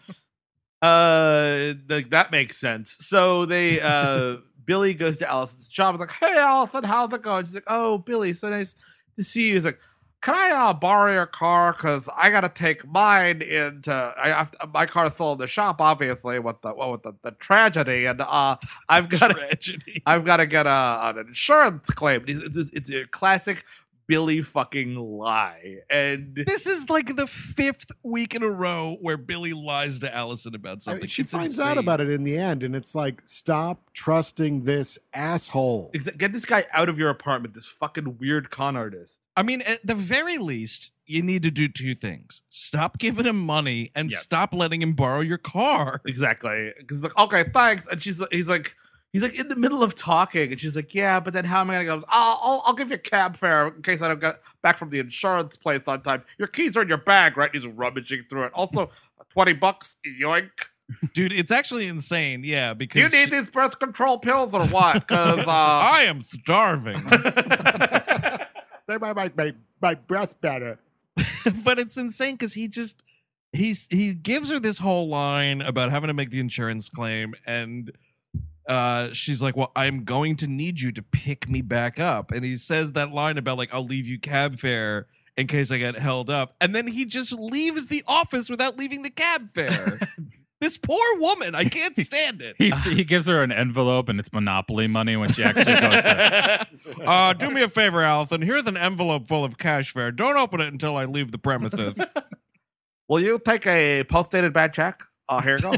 Speaker 3: Like that makes sense. So they Billy goes to Allison's job. He's like, "Hey, Allison, how's it going?" She's like, "Oh, Billy, so nice to see you." He's like, "Can I borrow your car? Because I gotta take mine into my car's still in the shop, obviously, with the tragedy, and I've got
Speaker 6: Tragedy.
Speaker 3: I've got to get an insurance claim." It's a classic Billy fucking lie, and
Speaker 6: This is like the 5th week in a row where Billy lies to Allison about something.
Speaker 4: She
Speaker 6: It's
Speaker 4: finds
Speaker 6: insane.
Speaker 4: out about it in the end, and it's like, stop trusting this asshole.
Speaker 3: get this guy out of your apartment. This fucking weird con artist.
Speaker 6: I mean, at the very least, you need to do 2 things. Stop giving him money and
Speaker 3: Yes.
Speaker 6: stop letting him borrow your car.
Speaker 3: Exactly. Because like, okay, thanks. And he's like in the middle of talking, and she's like, yeah, but then how am I gonna go? I'll give you a cab fare in case I don't get back from the insurance place on time. Your keys are in your bag, right? He's rummaging through it. Also, $20, yoink.
Speaker 6: Dude, it's actually insane. Yeah,
Speaker 3: Do
Speaker 6: because
Speaker 3: you need these birth control pills or what? Because
Speaker 6: I am starving.
Speaker 4: They might make my breath better.
Speaker 6: But it's insane because he gives her this whole line about having to make the insurance claim, and she's like, well, I'm going to need you to pick me back up. And he says that line about like, I'll leave you cab fare in case I get held up, and then he just leaves the office without leaving the cab fare. This poor woman, I can't stand it.
Speaker 5: He gives her an envelope and it's Monopoly money when she actually goes there.
Speaker 6: Do me a favor, Allison. Here's an envelope full of cash fare. Don't open it until I leave the premises.
Speaker 3: will you take a post-dated bad check? Oh, here you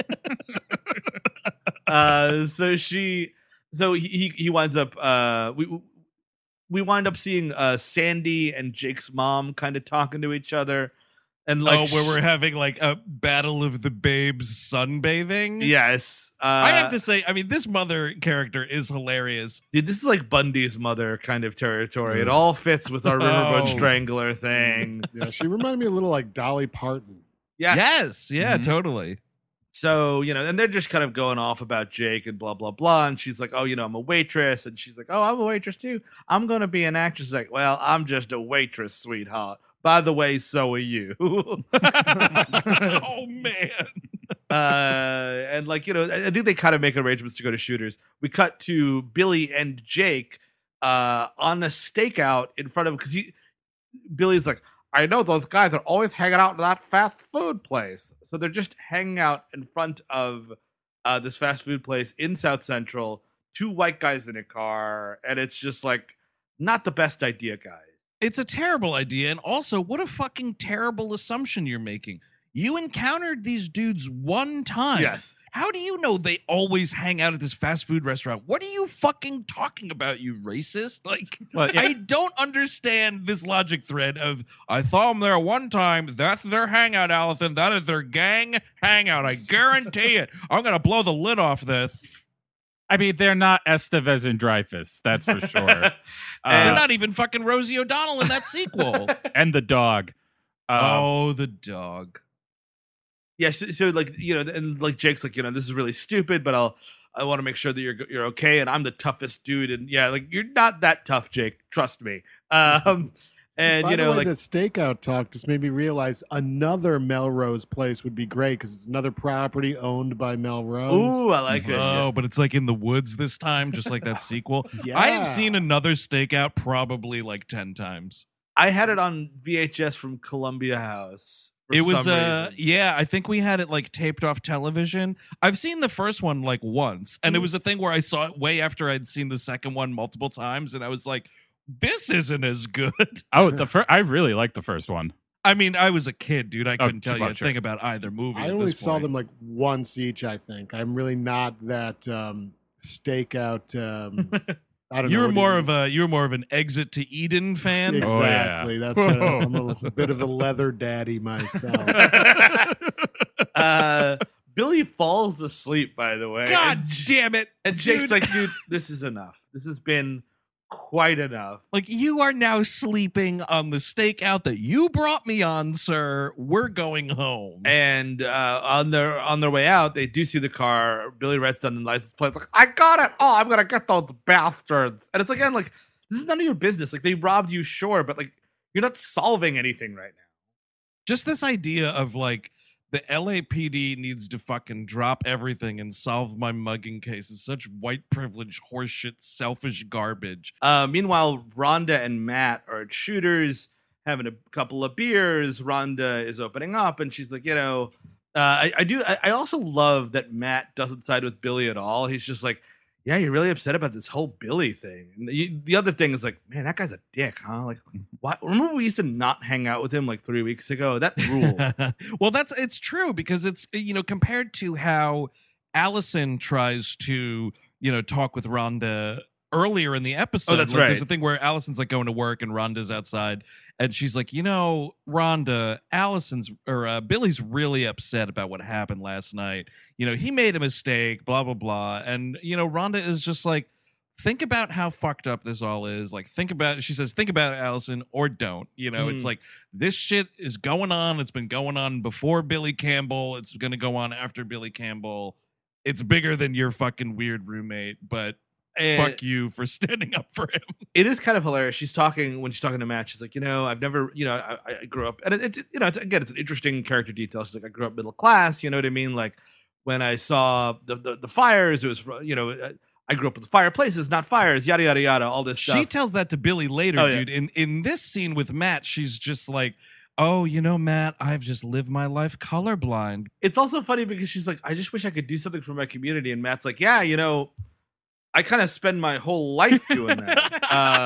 Speaker 3: go. So he winds up we wind up seeing Sandy and Jake's mom kind of talking to each other, and like
Speaker 6: where we're having like a battle of the babes sunbathing.
Speaker 3: yes,
Speaker 6: I have to say, I mean, this mother character is hilarious.
Speaker 3: dude, this is like Bundy's mother kind of territory. It all fits with our Riverboat
Speaker 6: Oh.
Speaker 3: Strangler thing.
Speaker 4: Yeah, she reminded me a little like Dolly Parton.
Speaker 3: Yeah.
Speaker 6: Yes, yeah,
Speaker 5: Mhm.
Speaker 6: totally.
Speaker 3: So, and they're just kind of going off about Jake and blah, blah, blah. And she's like, oh, I'm a waitress. And she's like, oh, I'm a waitress too. I'm going to be an actress. Like, well, I'm just a waitress, sweetheart. By the way, so are you.
Speaker 6: Oh man.
Speaker 3: And like, I think they kind of make arrangements to go to Shooters. We cut to Billy and Jake on a stakeout in front of, because Billy's like, I know those guys are always hanging out in that fast food place. So they're just hanging out in front of this fast food place in South Central, 2 white guys in a car, and it's just like not the best idea, guys.
Speaker 6: It's a terrible idea, and also what a fucking terrible assumption you're making. You encountered these dudes one time.
Speaker 3: Yes.
Speaker 6: How do you know they always hang out at this fast food restaurant? What are you fucking talking about, you racist? Like,
Speaker 5: Well,
Speaker 6: I don't understand this logic thread of, I saw them there one time. That's their hangout, Allison. That is their gang hangout. I guarantee it. I'm going to blow the lid off this.
Speaker 5: I mean, they're not Estevez and Dreyfus, that's for sure.
Speaker 6: They're
Speaker 5: Uh,
Speaker 6: not even fucking Rosie O'Donnell in that sequel.
Speaker 5: and the dog.
Speaker 6: Oh, the dog.
Speaker 3: Yeah, so like and like Jake's like this is really stupid, but I want to make sure that you're okay, and I'm the toughest dude, and yeah, like you're not that tough, Jake. Trust me. And
Speaker 4: By the way,
Speaker 3: like
Speaker 4: the stakeout talk just made me realize another Melrose place would be great because it's another property owned by Melrose.
Speaker 3: ooh, I like it.
Speaker 6: Oh, but it's like in the woods this time, just like that sequel.
Speaker 4: Yeah.
Speaker 6: I have seen another stakeout probably like 10 times.
Speaker 3: I had it on VHS from Columbia House. for
Speaker 6: It was
Speaker 3: some reason.
Speaker 6: yeah, I think we had it like taped off television. I've seen the first one like once, and it was a thing where I saw it way after I'd seen the second one multiple times, and I was like, this isn't as good.
Speaker 5: Oh, I really like the first one.
Speaker 6: I mean, I was a kid, dude. I couldn't tell you a
Speaker 5: sure.
Speaker 6: thing about either movie.
Speaker 4: I
Speaker 6: at
Speaker 4: only
Speaker 6: this
Speaker 4: saw
Speaker 6: point.
Speaker 4: them like once each, I think. I'm really not that stakeout. I don't know.
Speaker 6: You were
Speaker 4: what
Speaker 6: more of an Exit to Eden fan.
Speaker 5: Oh, yeah.
Speaker 4: Exactly. That's I'm a little bit of a leather daddy myself.
Speaker 3: Billy falls asleep, by the way.
Speaker 6: God
Speaker 3: and,
Speaker 6: damn it!
Speaker 3: and Jake's
Speaker 6: dude.
Speaker 3: like, dude, this is enough. This has been quite enough.
Speaker 6: Like, you are now sleeping on the stakeout that you brought me on, sir. We're going home.
Speaker 3: And on their way out, they do see the car. Billy writes down the license plate. It's like, I got it. Oh, I'm gonna get those bastards. And it's again like, this is none of your business. Like, they robbed you, sure, but like, You're not solving anything right now.
Speaker 6: Just this idea of like the LAPD needs to fucking drop everything and solve my mugging case is such white privilege, horseshit, selfish garbage.
Speaker 3: Meanwhile, Rhonda and Matt are at Shooters having a couple of beers. Rhonda is opening up and she's like, I also love that Matt doesn't side with Billy at all. He's just like, yeah, you're really upset about this whole Billy thing. And the other thing is like, man, that guy's a dick, huh? Like, why? Remember we used to not hang out with him like 3 weeks ago? That ruled.
Speaker 6: Well, it's true because it's, compared to how Allison tries to, talk with Rhonda earlier in the episode.
Speaker 3: Oh, that's right.
Speaker 6: There's a thing where Allison's like going to work and Rhonda's outside and she's like, Rhonda, Billy's really upset about what happened last night. He made a mistake, blah, blah, blah. And, Rhonda is just like, think about how fucked up this all is. Like, she says, think about it, Allison, or don't. It's like, this shit is going on. It's been going on before Billy Campbell. It's going to go on after Billy Campbell. It's bigger than your fucking weird roommate, but fuck you for standing up for him.
Speaker 3: It is kind of hilarious. When she's talking to Matt, she's like, I've never, I grew up, and it's an interesting character detail. She's like, I grew up middle class, you know what I mean? Like when I saw the fires, it was, I grew up with fireplaces, not fires, yada, yada, yada, all this stuff.
Speaker 6: She tells that to Billy later,
Speaker 3: Oh,
Speaker 6: dude.
Speaker 3: yeah.
Speaker 6: In this scene with Matt, she's just like, oh, Matt, I've just lived my life colorblind.
Speaker 3: It's also funny because she's like, I just wish I could do something for my community. And Matt's like, yeah, I kind of spend my whole life doing that.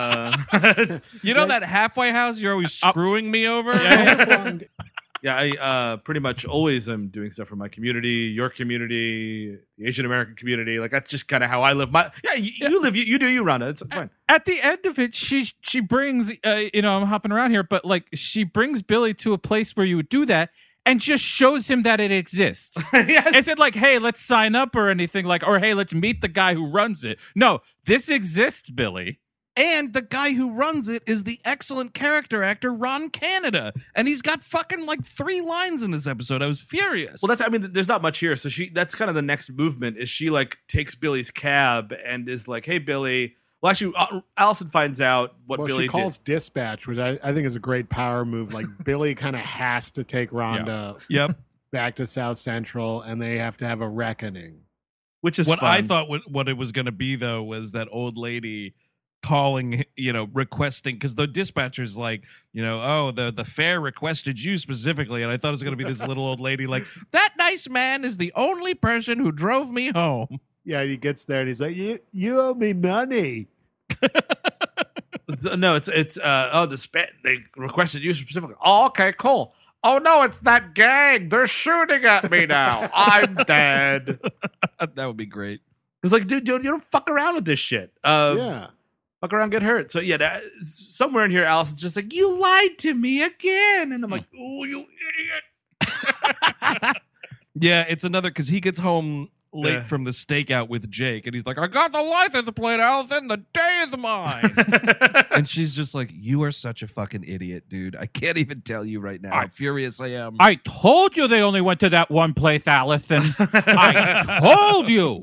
Speaker 6: That halfway house you're always screwing me over?
Speaker 3: Yeah, I pretty much always am doing stuff for my community, your community, the Asian American community. Like that's just kind of how I live. You live, you do you, Rhonda. It's fine.
Speaker 5: At the end of it, she brings, I'm hopping around here, but like she brings Billy to a place where you would do that. And just shows him that it exists.
Speaker 3: Yes.
Speaker 5: Is it like, hey, let's sign up or anything like, or hey, let's meet the guy who runs it? No, this exists, Billy.
Speaker 6: And the guy who runs it is the excellent character actor Ron Canada, and he's got fucking like 3 lines in this episode. I was furious.
Speaker 3: Well, there's not much here. So that's kind of the next movement. Is she like takes Billy's cab and is like, hey, Billy. Well, actually, Allison finds out what Billy
Speaker 4: she calls dispatch, which I think is a great power move. Like Billy kind of has to take Rhonda back to South Central, and they have to have a reckoning.
Speaker 3: Which is
Speaker 6: what
Speaker 3: fun.
Speaker 6: I thought what it was going to be, though, was that old lady calling, requesting, because the dispatcher's like, the fare requested you specifically, and I thought it was going to be this little old lady like, that nice man is the only person who drove me home.
Speaker 4: Yeah, he gets there and he's like, you owe me money.
Speaker 3: No, it's they requested you specifically. Oh, okay, cool. Oh no, it's that gang. They're shooting at me now. I'm dead.
Speaker 6: That would be great.
Speaker 3: It's like, dude, you don't fuck around with this shit.
Speaker 4: Yeah.
Speaker 3: Fuck around, get hurt. So yeah, somewhere in here, Allison's just like, you lied to me again, and I'm like, oh, you idiot.
Speaker 6: Yeah, it's another because he gets home late from the stakeout with Jake, and he's like, I got the license plate, Allison. The day is mine. And she's just like, you are such a fucking idiot, dude. I can't even tell you right now how furious I am.
Speaker 5: I told you they only went to that one place, Allison. I told you.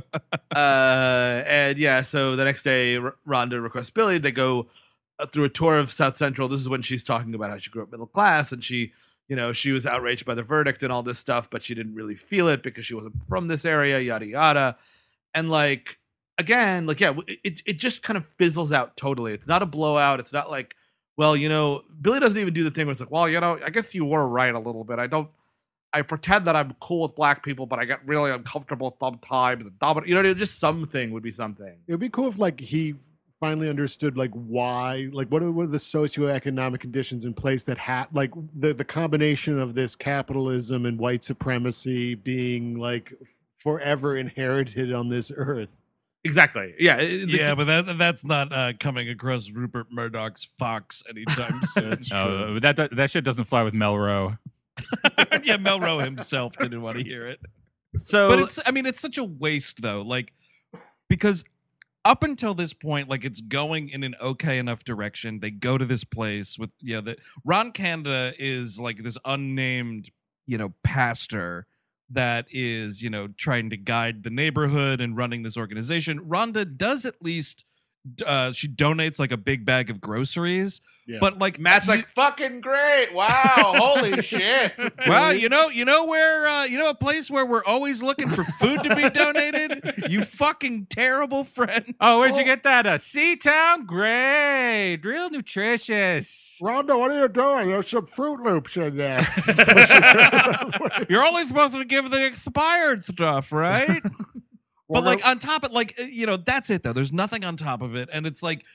Speaker 3: And yeah, so the next day, Rhonda requests Billy. They go through a tour of South Central. This is when she's talking about how she grew up middle class, and she was outraged by the verdict and all this stuff, but she didn't really feel it because she wasn't from this area, yada, yada. And like, again, like, yeah, it just kind of fizzles out totally. It's not a blowout. It's not like, well, Billy doesn't even do the thing where it's like, well, I guess you were right a little bit. I pretend that I'm cool with black people, but I get really uncomfortable sometimes. Just something would be something.
Speaker 4: It would be cool if like he finally understood like why, like what are the socioeconomic conditions in place that like the combination of this capitalism and white supremacy being like forever inherited on this earth.
Speaker 3: Exactly. Yeah.
Speaker 6: But that's not coming across Rupert Murdoch's Fox anytime soon.
Speaker 5: No, that shit doesn't fly with Melrose.
Speaker 6: Yeah, Melrose himself didn't want to hear it.
Speaker 3: So,
Speaker 6: but it's such a waste though, like because up until this point, like it's going in an okay enough direction. They go to this place with that Ron Canada is like this unnamed pastor that is trying to guide the neighborhood and running this organization. Rhonda does at least she donates like a big bag of groceries.
Speaker 4: Yeah.
Speaker 6: But like
Speaker 3: Matt's like, fucking great. Wow. Holy shit.
Speaker 6: wow, you know where a place where we're always looking for food to be donated? You fucking terrible friend.
Speaker 5: Oh, where'd you get that? Seatown? Great. Real nutritious.
Speaker 4: Rhonda, what are you doing? There's some Fruit Loops in there.
Speaker 6: You're only supposed to give the expired stuff, right? But like on top of that's it though. There's nothing on top of it. And it's like,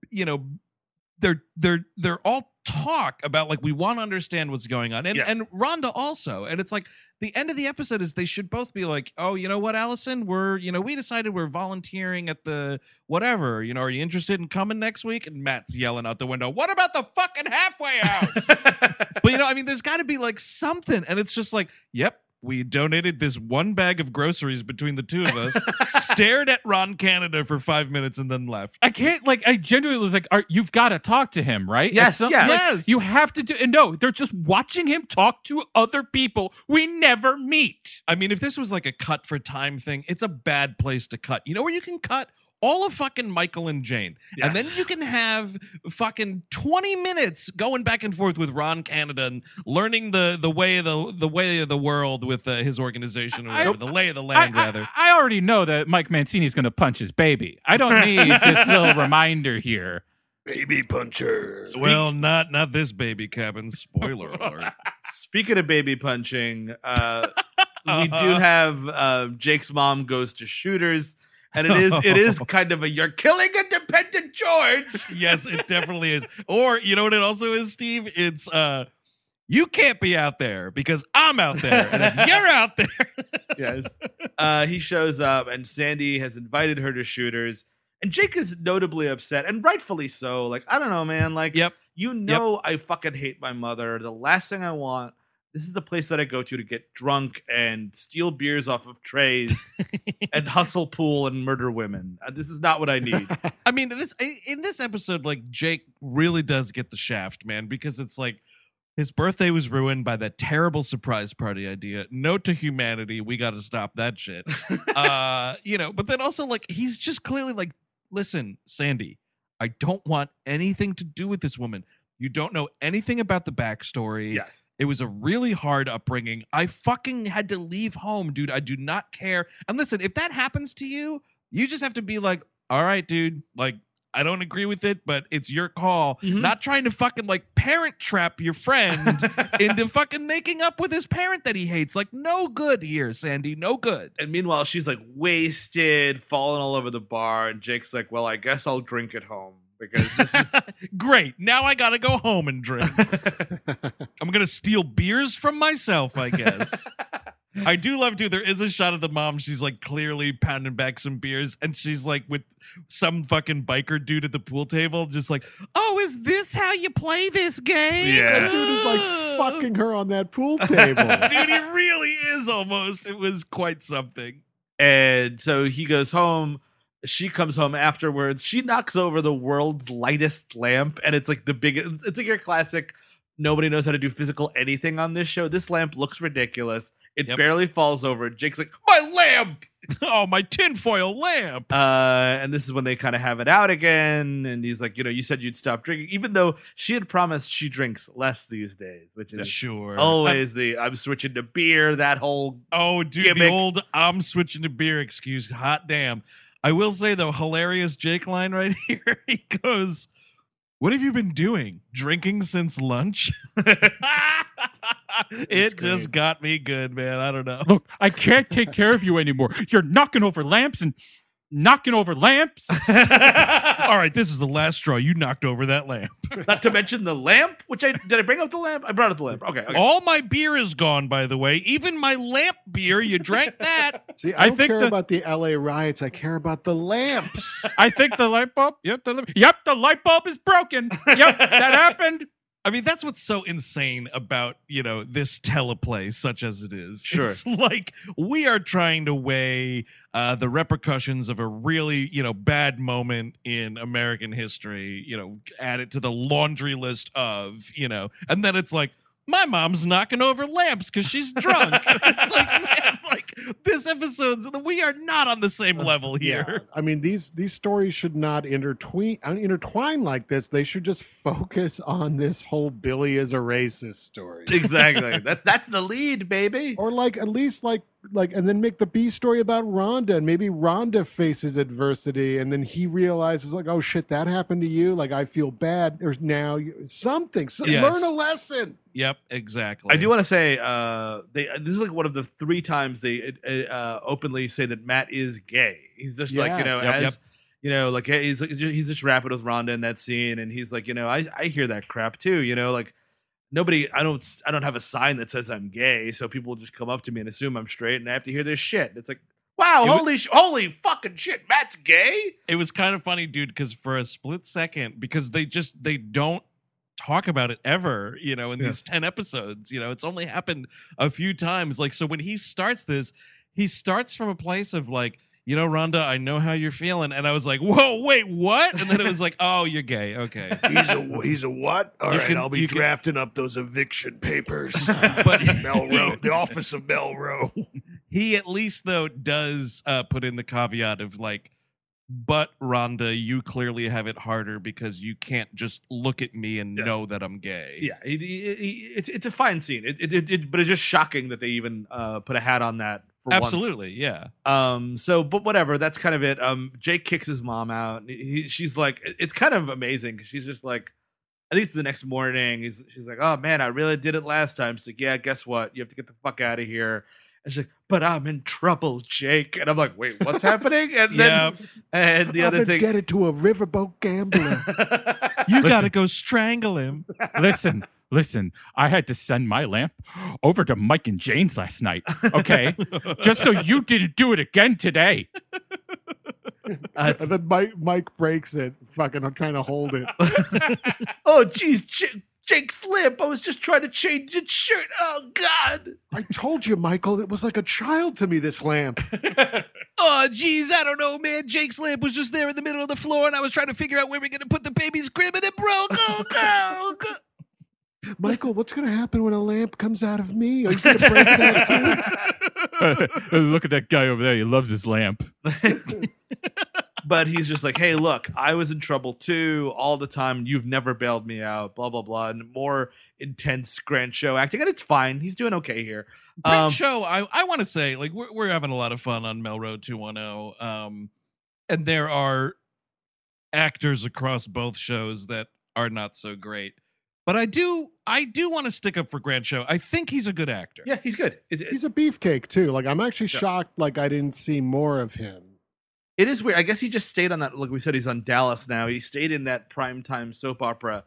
Speaker 6: they're all talk about like we want to understand what's going on. And
Speaker 3: Yes.
Speaker 6: and Rhonda also. And it's like the end of the episode is they should both be like, oh, you know what, Allison? We decided we're volunteering at the whatever. Are you interested in coming next week? And Matt's yelling out the window, what about the fucking halfway house? But there's gotta be like something. And it's just like, yep. We donated this one bag of groceries between the two of us, stared at Ron Canada for 5 minutes, and then left.
Speaker 5: I can't, I genuinely was like, you've got to talk to him, right?
Speaker 3: Yes, yeah.
Speaker 6: Yes.
Speaker 5: You have to do, and no, they're just watching him talk to other people we never meet.
Speaker 6: I mean, if this was like a cut for time thing, it's a bad place to cut. You know where you can cut? All of fucking Michael and Jane.
Speaker 3: Yes.
Speaker 6: And then you can have fucking 20 minutes going back and forth with Ron Canada and learning the way of the world with his organization, or whatever, the lay of the land, rather.
Speaker 5: I already know that Mike Mancini's going to punch his baby. I don't need this little reminder here.
Speaker 7: Baby puncher.
Speaker 6: Well, not this baby cabin. Spoiler alert.
Speaker 3: Speaking of baby punching, we do have Jake's mom goes to Shooters. And it is kind of you're killing independent George.
Speaker 6: Yes, it definitely is. Or you know what it also is, Steve? It's you can't be out there because I'm out there. And if you're out there.
Speaker 3: Yes. He shows up and Sandy has invited her to Shooters. And Jake is notably upset, and rightfully so. Like, I don't know, man. Like,
Speaker 6: Yep.
Speaker 3: I fucking hate my mother. The last thing I want. This is the place that I go to get drunk and steal beers off of trays and hustle pool and murder women. This is not what I need.
Speaker 6: I mean, in this episode, like Jake really does get the shaft, man, because it's like his birthday was ruined by that terrible surprise party idea. Note to humanity, we got to stop that shit. But then also like he's just clearly like, listen, Sandy, I don't want anything to do with this woman. You don't know anything about the backstory.
Speaker 3: Yes.
Speaker 6: It was a really hard upbringing. I fucking had to leave home, dude. I do not care. And listen, if that happens to you, you just have to be like, all right, dude, like, I don't agree with it, but it's your call.
Speaker 3: Mm-hmm.
Speaker 6: Not trying to fucking like parent trap your friend into fucking making up with his parent that he hates. Like, no good here, Sandy. No good.
Speaker 3: And meanwhile, she's like wasted, falling all over the bar. And Jake's like, well, I guess I'll drink at home. Because this is
Speaker 6: great. Now I gotta go home and drink. I'm gonna steal beers from myself, I guess. I do love too. There is a shot of the mom. She's like clearly pounding back some beers, and she's like with some fucking biker dude at the pool table, just like, "Oh, is this how you play this game?"
Speaker 3: Yeah.
Speaker 4: That dude is like fucking her on that pool table.
Speaker 6: Dude, he really is almost. It was quite something.
Speaker 3: And so he goes home. She comes home afterwards. She knocks over the world's lightest lamp, and it's like the biggest. It's like your classic. Nobody knows how to do physical anything on this show. This lamp looks ridiculous. It barely falls over. Jake's like, my lamp!
Speaker 6: Oh, my tinfoil lamp.
Speaker 3: And this is when they kind of have it out again. And he's like, you said you'd stop drinking, even though she had promised she drinks less these days, which is
Speaker 6: sure
Speaker 3: always I'm switching to beer. That whole
Speaker 6: dude,
Speaker 3: gimmick.
Speaker 6: The old I'm switching to beer excuse. Hot damn. I will say, though, hilarious Jake line right here. He goes, what have you been doing? Drinking since lunch? It just got me good, man. I don't know.
Speaker 5: Look, I can't take care of you anymore. You're knocking over lamps and knocking over lamps.
Speaker 6: All right, this is the last straw. You knocked over that lamp.
Speaker 3: Not to mention the lamp, did I bring up the lamp? I brought up the lamp. Okay.
Speaker 6: All my beer is gone, by the way. Even my lamp beer, you drank that.
Speaker 4: See, I don't care about the LA riots. I care about the lamps.
Speaker 5: I think the light bulb. Yep, the light bulb is broken. Yep, that happened.
Speaker 6: I mean, that's what's so insane about, this teleplay, such as it is.
Speaker 3: Sure.
Speaker 6: It's like we are trying to weigh the repercussions of a really, bad moment in American history, add it to the laundry list of, and then it's like, my mom's knocking over lamps because she's drunk. It's like, man, like this episode's, we are not on the same level here.
Speaker 4: Yeah. I mean, these stories should not intertwine like this. They should just focus on this whole Billy is a racist story.
Speaker 3: Exactly. That's the lead, baby.
Speaker 4: Or like at least like and then make the B story about Rhonda, and maybe Rhonda faces adversity and then he realizes like, oh shit, that happened to you. Like I feel bad. There's now something. So
Speaker 6: Yes.
Speaker 4: Learn a lesson.
Speaker 6: Yep, exactly.
Speaker 3: I do want to say this is like one of the 3 times they openly say that Matt is gay. He's just like, you know,
Speaker 4: Yes.
Speaker 3: as you know, like he's just rapping with Rhonda in that scene, and he's like, you know, I hear that crap too, you know, like nobody, I don't have a sign that says I'm gay, so people will just come up to me and assume I'm straight, and I have to hear this shit. It's like, wow, holy fucking shit, Matt's gay.
Speaker 6: It was kind of funny, dude, because for a split second, because they don't talk about it ever, you know, in these 10 episodes, you know, it's only happened a few times. Like, so when he starts this, he starts from a place of like, you know, Rhonda, I know how you're feeling. And I was like, whoa, wait, what? And then it was like, oh, you're gay. Okay.
Speaker 7: He's a what? All
Speaker 6: You
Speaker 7: right,
Speaker 6: can-
Speaker 7: I'll be
Speaker 6: you can-
Speaker 7: drafting up those eviction papers.
Speaker 6: But
Speaker 7: Melrose, the office of Melrose.
Speaker 6: he at least, though, does put in the caveat of like, but Rhonda, you clearly have it harder because you can't just look at me and know that I'm gay.
Speaker 3: Yeah, it's a fine scene. But it's just shocking that they even put a hat on that. For
Speaker 6: Absolutely, yeah.
Speaker 3: Once. So, but whatever. That's kind of it. Jake kicks his mom out. She's like, it's kind of amazing. She's just like, I think it's the next morning. She's like, oh man, I really did it last time. She's like, yeah, guess what? You have to get the fuck out of here. And she's like, but I'm in trouble, Jake. And I'm like, wait, what's happening? And then, and the other thing,
Speaker 4: Indebted to a riverboat gambler.
Speaker 6: You got to go strangle him.
Speaker 5: Listen, I had to send my lamp over to Mike and Jane's last night, okay? Just so you didn't do it again today.
Speaker 4: And then Mike breaks it, fucking trying to hold it.
Speaker 3: oh, geez, Jake slipped. I was just trying to change its shirt. Oh, God.
Speaker 4: I told you, Michael, it was like a child to me, this lamp.
Speaker 6: Oh, geez, I don't know, man. Jake's lamp was just there in the middle of the floor, and I was trying to figure out where we're going to put the baby's crib, and it broke. Oh, God.
Speaker 4: Michael, what's going to happen when a lamp comes out of me? Are you going to break that too?
Speaker 5: Look at that guy over there. He loves his lamp.
Speaker 3: But he's just like, hey, look, I was in trouble too all the time. You've never bailed me out, blah, blah, blah. And more intense Grant Show acting. And it's fine. He's doing okay here.
Speaker 6: Great show. I want to say, like, we're having a lot of fun on Melrose 210. And there are actors across both shows that are not so great. But I do want to stick up for Grant Show. I think he's a good actor.
Speaker 3: Yeah, he's good.
Speaker 4: He's a beefcake too. Like I'm actually shocked. Like I didn't see more of him.
Speaker 3: It is weird. I guess he just stayed on that. Like we said, he's on Dallas now. He stayed in that primetime soap opera.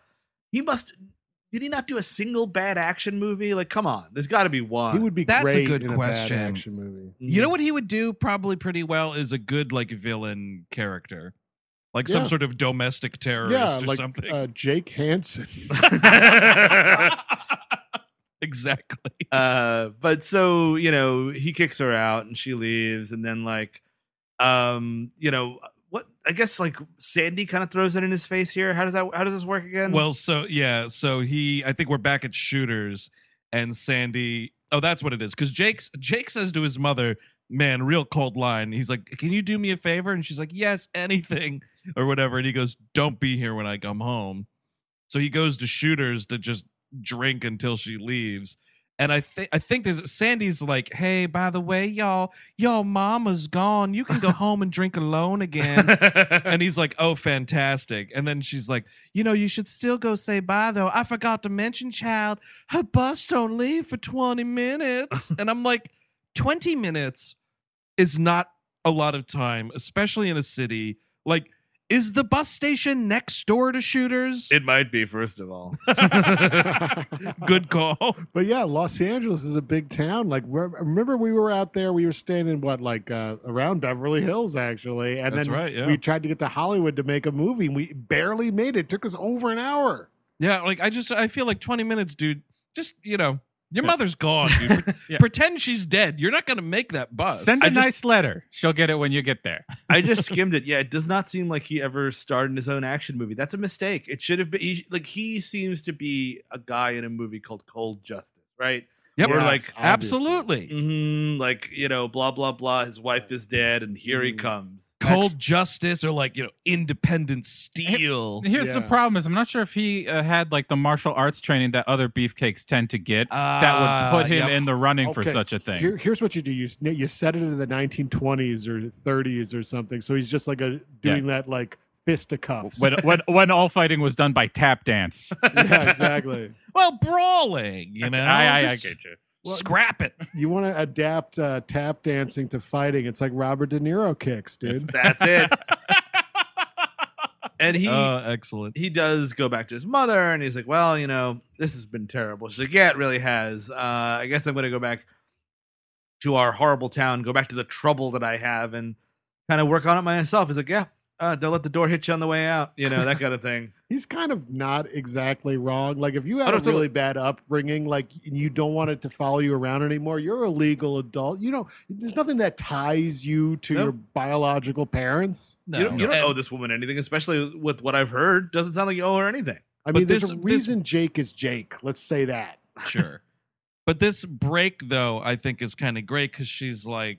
Speaker 3: Did he not do a single bad action movie? Like, come on. There's got to be one.
Speaker 4: He would be
Speaker 6: That's a
Speaker 4: great
Speaker 6: good
Speaker 4: in
Speaker 6: question.
Speaker 4: a bad action movie.
Speaker 6: You know what he would do probably pretty well is a good, like, villain character. Like some
Speaker 4: Yeah.
Speaker 6: sort of domestic
Speaker 4: Yeah,
Speaker 6: terrorist or
Speaker 4: like
Speaker 6: something.
Speaker 4: Jake Hansen.
Speaker 6: Exactly.
Speaker 3: But so, you know, he kicks her out and she leaves. And then, like, you know, what I guess like Sandy kind of throws it in his face here. How does this work again?
Speaker 6: Well, so I think we're back at Shooters and Sandy. Oh, that's what it is. Because Jake says to his mother, man, real cold line. He's like, can you do me a favor? And she's like, yes, anything or whatever. And he goes, don't be here when I come home. So he goes to Shooters to just drink until she leaves. And I think there's Sandy's like, hey, by the way, y'all mama's gone. You can go home and drink alone again. And he's like, oh, fantastic. And then she's like, you know, you should still go say bye, though. I forgot to mention, child, her bus don't leave for 20 minutes. And I'm like, 20 minutes is not a lot of time, especially in a city. Like, is the bus station next door to Shooters?
Speaker 3: it might be, first of all.
Speaker 6: Good call.
Speaker 4: But yeah, Los Angeles is a big town. Like, remember we were out there, we were staying in around Beverly Hills, actually. And
Speaker 6: That's
Speaker 4: then
Speaker 6: right, yeah.
Speaker 4: we tried to get to Hollywood to make a movie. And we barely made it. It took us over an hour.
Speaker 6: Yeah, like I feel like 20 minutes, dude. Just, you know, Your mother's gone, dude.
Speaker 5: Yeah.
Speaker 6: Pretend she's dead. You're not going to make that bus.
Speaker 5: Send a
Speaker 3: I just-
Speaker 5: nice letter. She'll get it when you get there.
Speaker 3: I just skimmed it. Yeah, it does not seem like he ever starred in his own action movie. That's a mistake. It should have been he seems to be a guy in a movie called Cold Justice, right?
Speaker 6: Yep.
Speaker 3: We're
Speaker 4: Yes,
Speaker 3: like,
Speaker 6: absolutely.
Speaker 3: like, blah blah blah. His wife is dead, and here he comes.
Speaker 6: Cold Justice or like, Independent Steel.
Speaker 5: Here's the
Speaker 4: Yeah.
Speaker 5: problem: is I'm not sure if he had like the martial arts training that other beefcakes tend to get that would put him
Speaker 6: Yep.
Speaker 5: in the running for
Speaker 4: Okay,
Speaker 5: such a thing.
Speaker 4: Here's what you do: you set it in the 1920s or 30s or something. So he's just like doing that like fisticuffs.
Speaker 5: when all fighting was done by tap dance.
Speaker 4: Yeah, exactly.
Speaker 6: Well, brawling,
Speaker 5: I
Speaker 6: just
Speaker 5: get you.
Speaker 6: scrap it.
Speaker 4: You want to adapt tap dancing to fighting? It's like Robert De Niro kicks, dude.
Speaker 3: That's it. And
Speaker 6: Excellent.
Speaker 3: he does go back to his mother, and he's like, well, this has been terrible. She's like, yeah, it really has. I guess I'm going to go back to our horrible town, go back to the trouble that I have, and kind of work on it myself. He's like, yeah, don't let the door hit you on the way out, that kind of thing.
Speaker 4: He's kind of not exactly wrong. Like if you had a
Speaker 3: totally-
Speaker 4: really bad upbringing, like you don't want it to follow you around anymore, you're a legal adult. There's nothing that ties you to
Speaker 3: Nope.
Speaker 4: your biological parents.
Speaker 6: No.
Speaker 3: You don't
Speaker 6: And-
Speaker 3: owe this woman anything, especially with what I've heard. Doesn't sound like you owe her anything.
Speaker 4: I
Speaker 6: But
Speaker 4: mean, there's
Speaker 6: this-
Speaker 4: a
Speaker 6: this-
Speaker 4: reason Jake is Jake. Let's say that.
Speaker 6: Sure. But this break, though, I think is kind of great because she's like,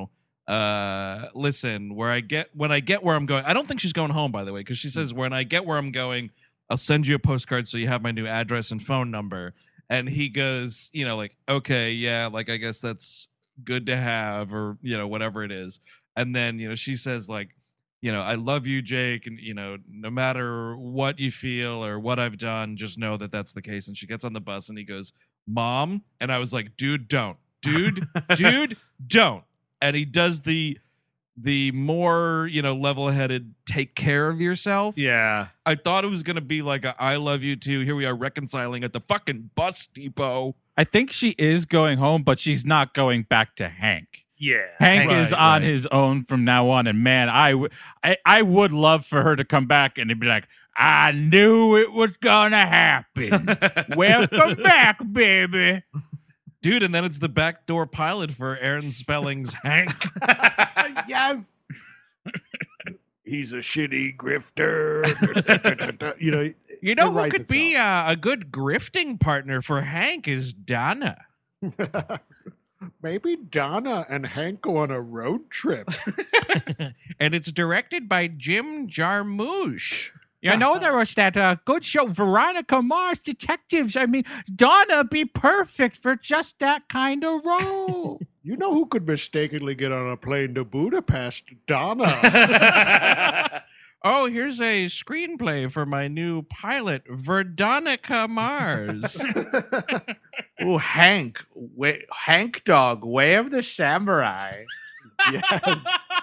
Speaker 6: listen, when I get where I'm going, I don't think she's going home, by the way, because she says, when I get where I'm going, I'll send you a postcard so you have my new address and phone number. And he goes, okay, yeah, like, I guess that's good to have, or, whatever it is. And then, she says, like, I love you, Jake. And, no matter what you feel or what I've done, just know that that's the case. And she gets on the bus and he goes, Mom. And I was like, dude, don't. Dude, don't. And he does the more, level-headed take care of yourself.
Speaker 3: Yeah.
Speaker 6: I thought it was going to be like a I love you too. Here we are reconciling at the fucking bus depot.
Speaker 5: I think she is going home, but she's not going back to Hank.
Speaker 3: Yeah.
Speaker 5: Hank is
Speaker 3: Right,
Speaker 5: on
Speaker 3: right.
Speaker 5: his own from now on, and man, I would love for her to come back and be like, I knew it was gonna happen. Welcome back, baby.
Speaker 6: Dude, and then it's the backdoor pilot for Aaron Spelling's Hank.
Speaker 4: Yes.
Speaker 7: He's a shitty grifter.
Speaker 6: You
Speaker 4: it
Speaker 6: know who
Speaker 4: writes
Speaker 6: could be
Speaker 4: itself.
Speaker 6: a good grifting partner for Hank is Donna.
Speaker 4: Maybe Donna and Hank go on a road trip.
Speaker 6: And it's directed by Jim Jarmusch.
Speaker 5: You know, there was that good show, Veronica Mars Detectives. I mean, Donna be perfect for just that kind of role.
Speaker 4: You know who could mistakenly get on a plane to Budapest? Donna.
Speaker 6: Oh, here's a screenplay for my new pilot, Verdonica Mars.
Speaker 3: Ooh, Hank. Hank Dog, Way of the Samurai.
Speaker 4: Yes.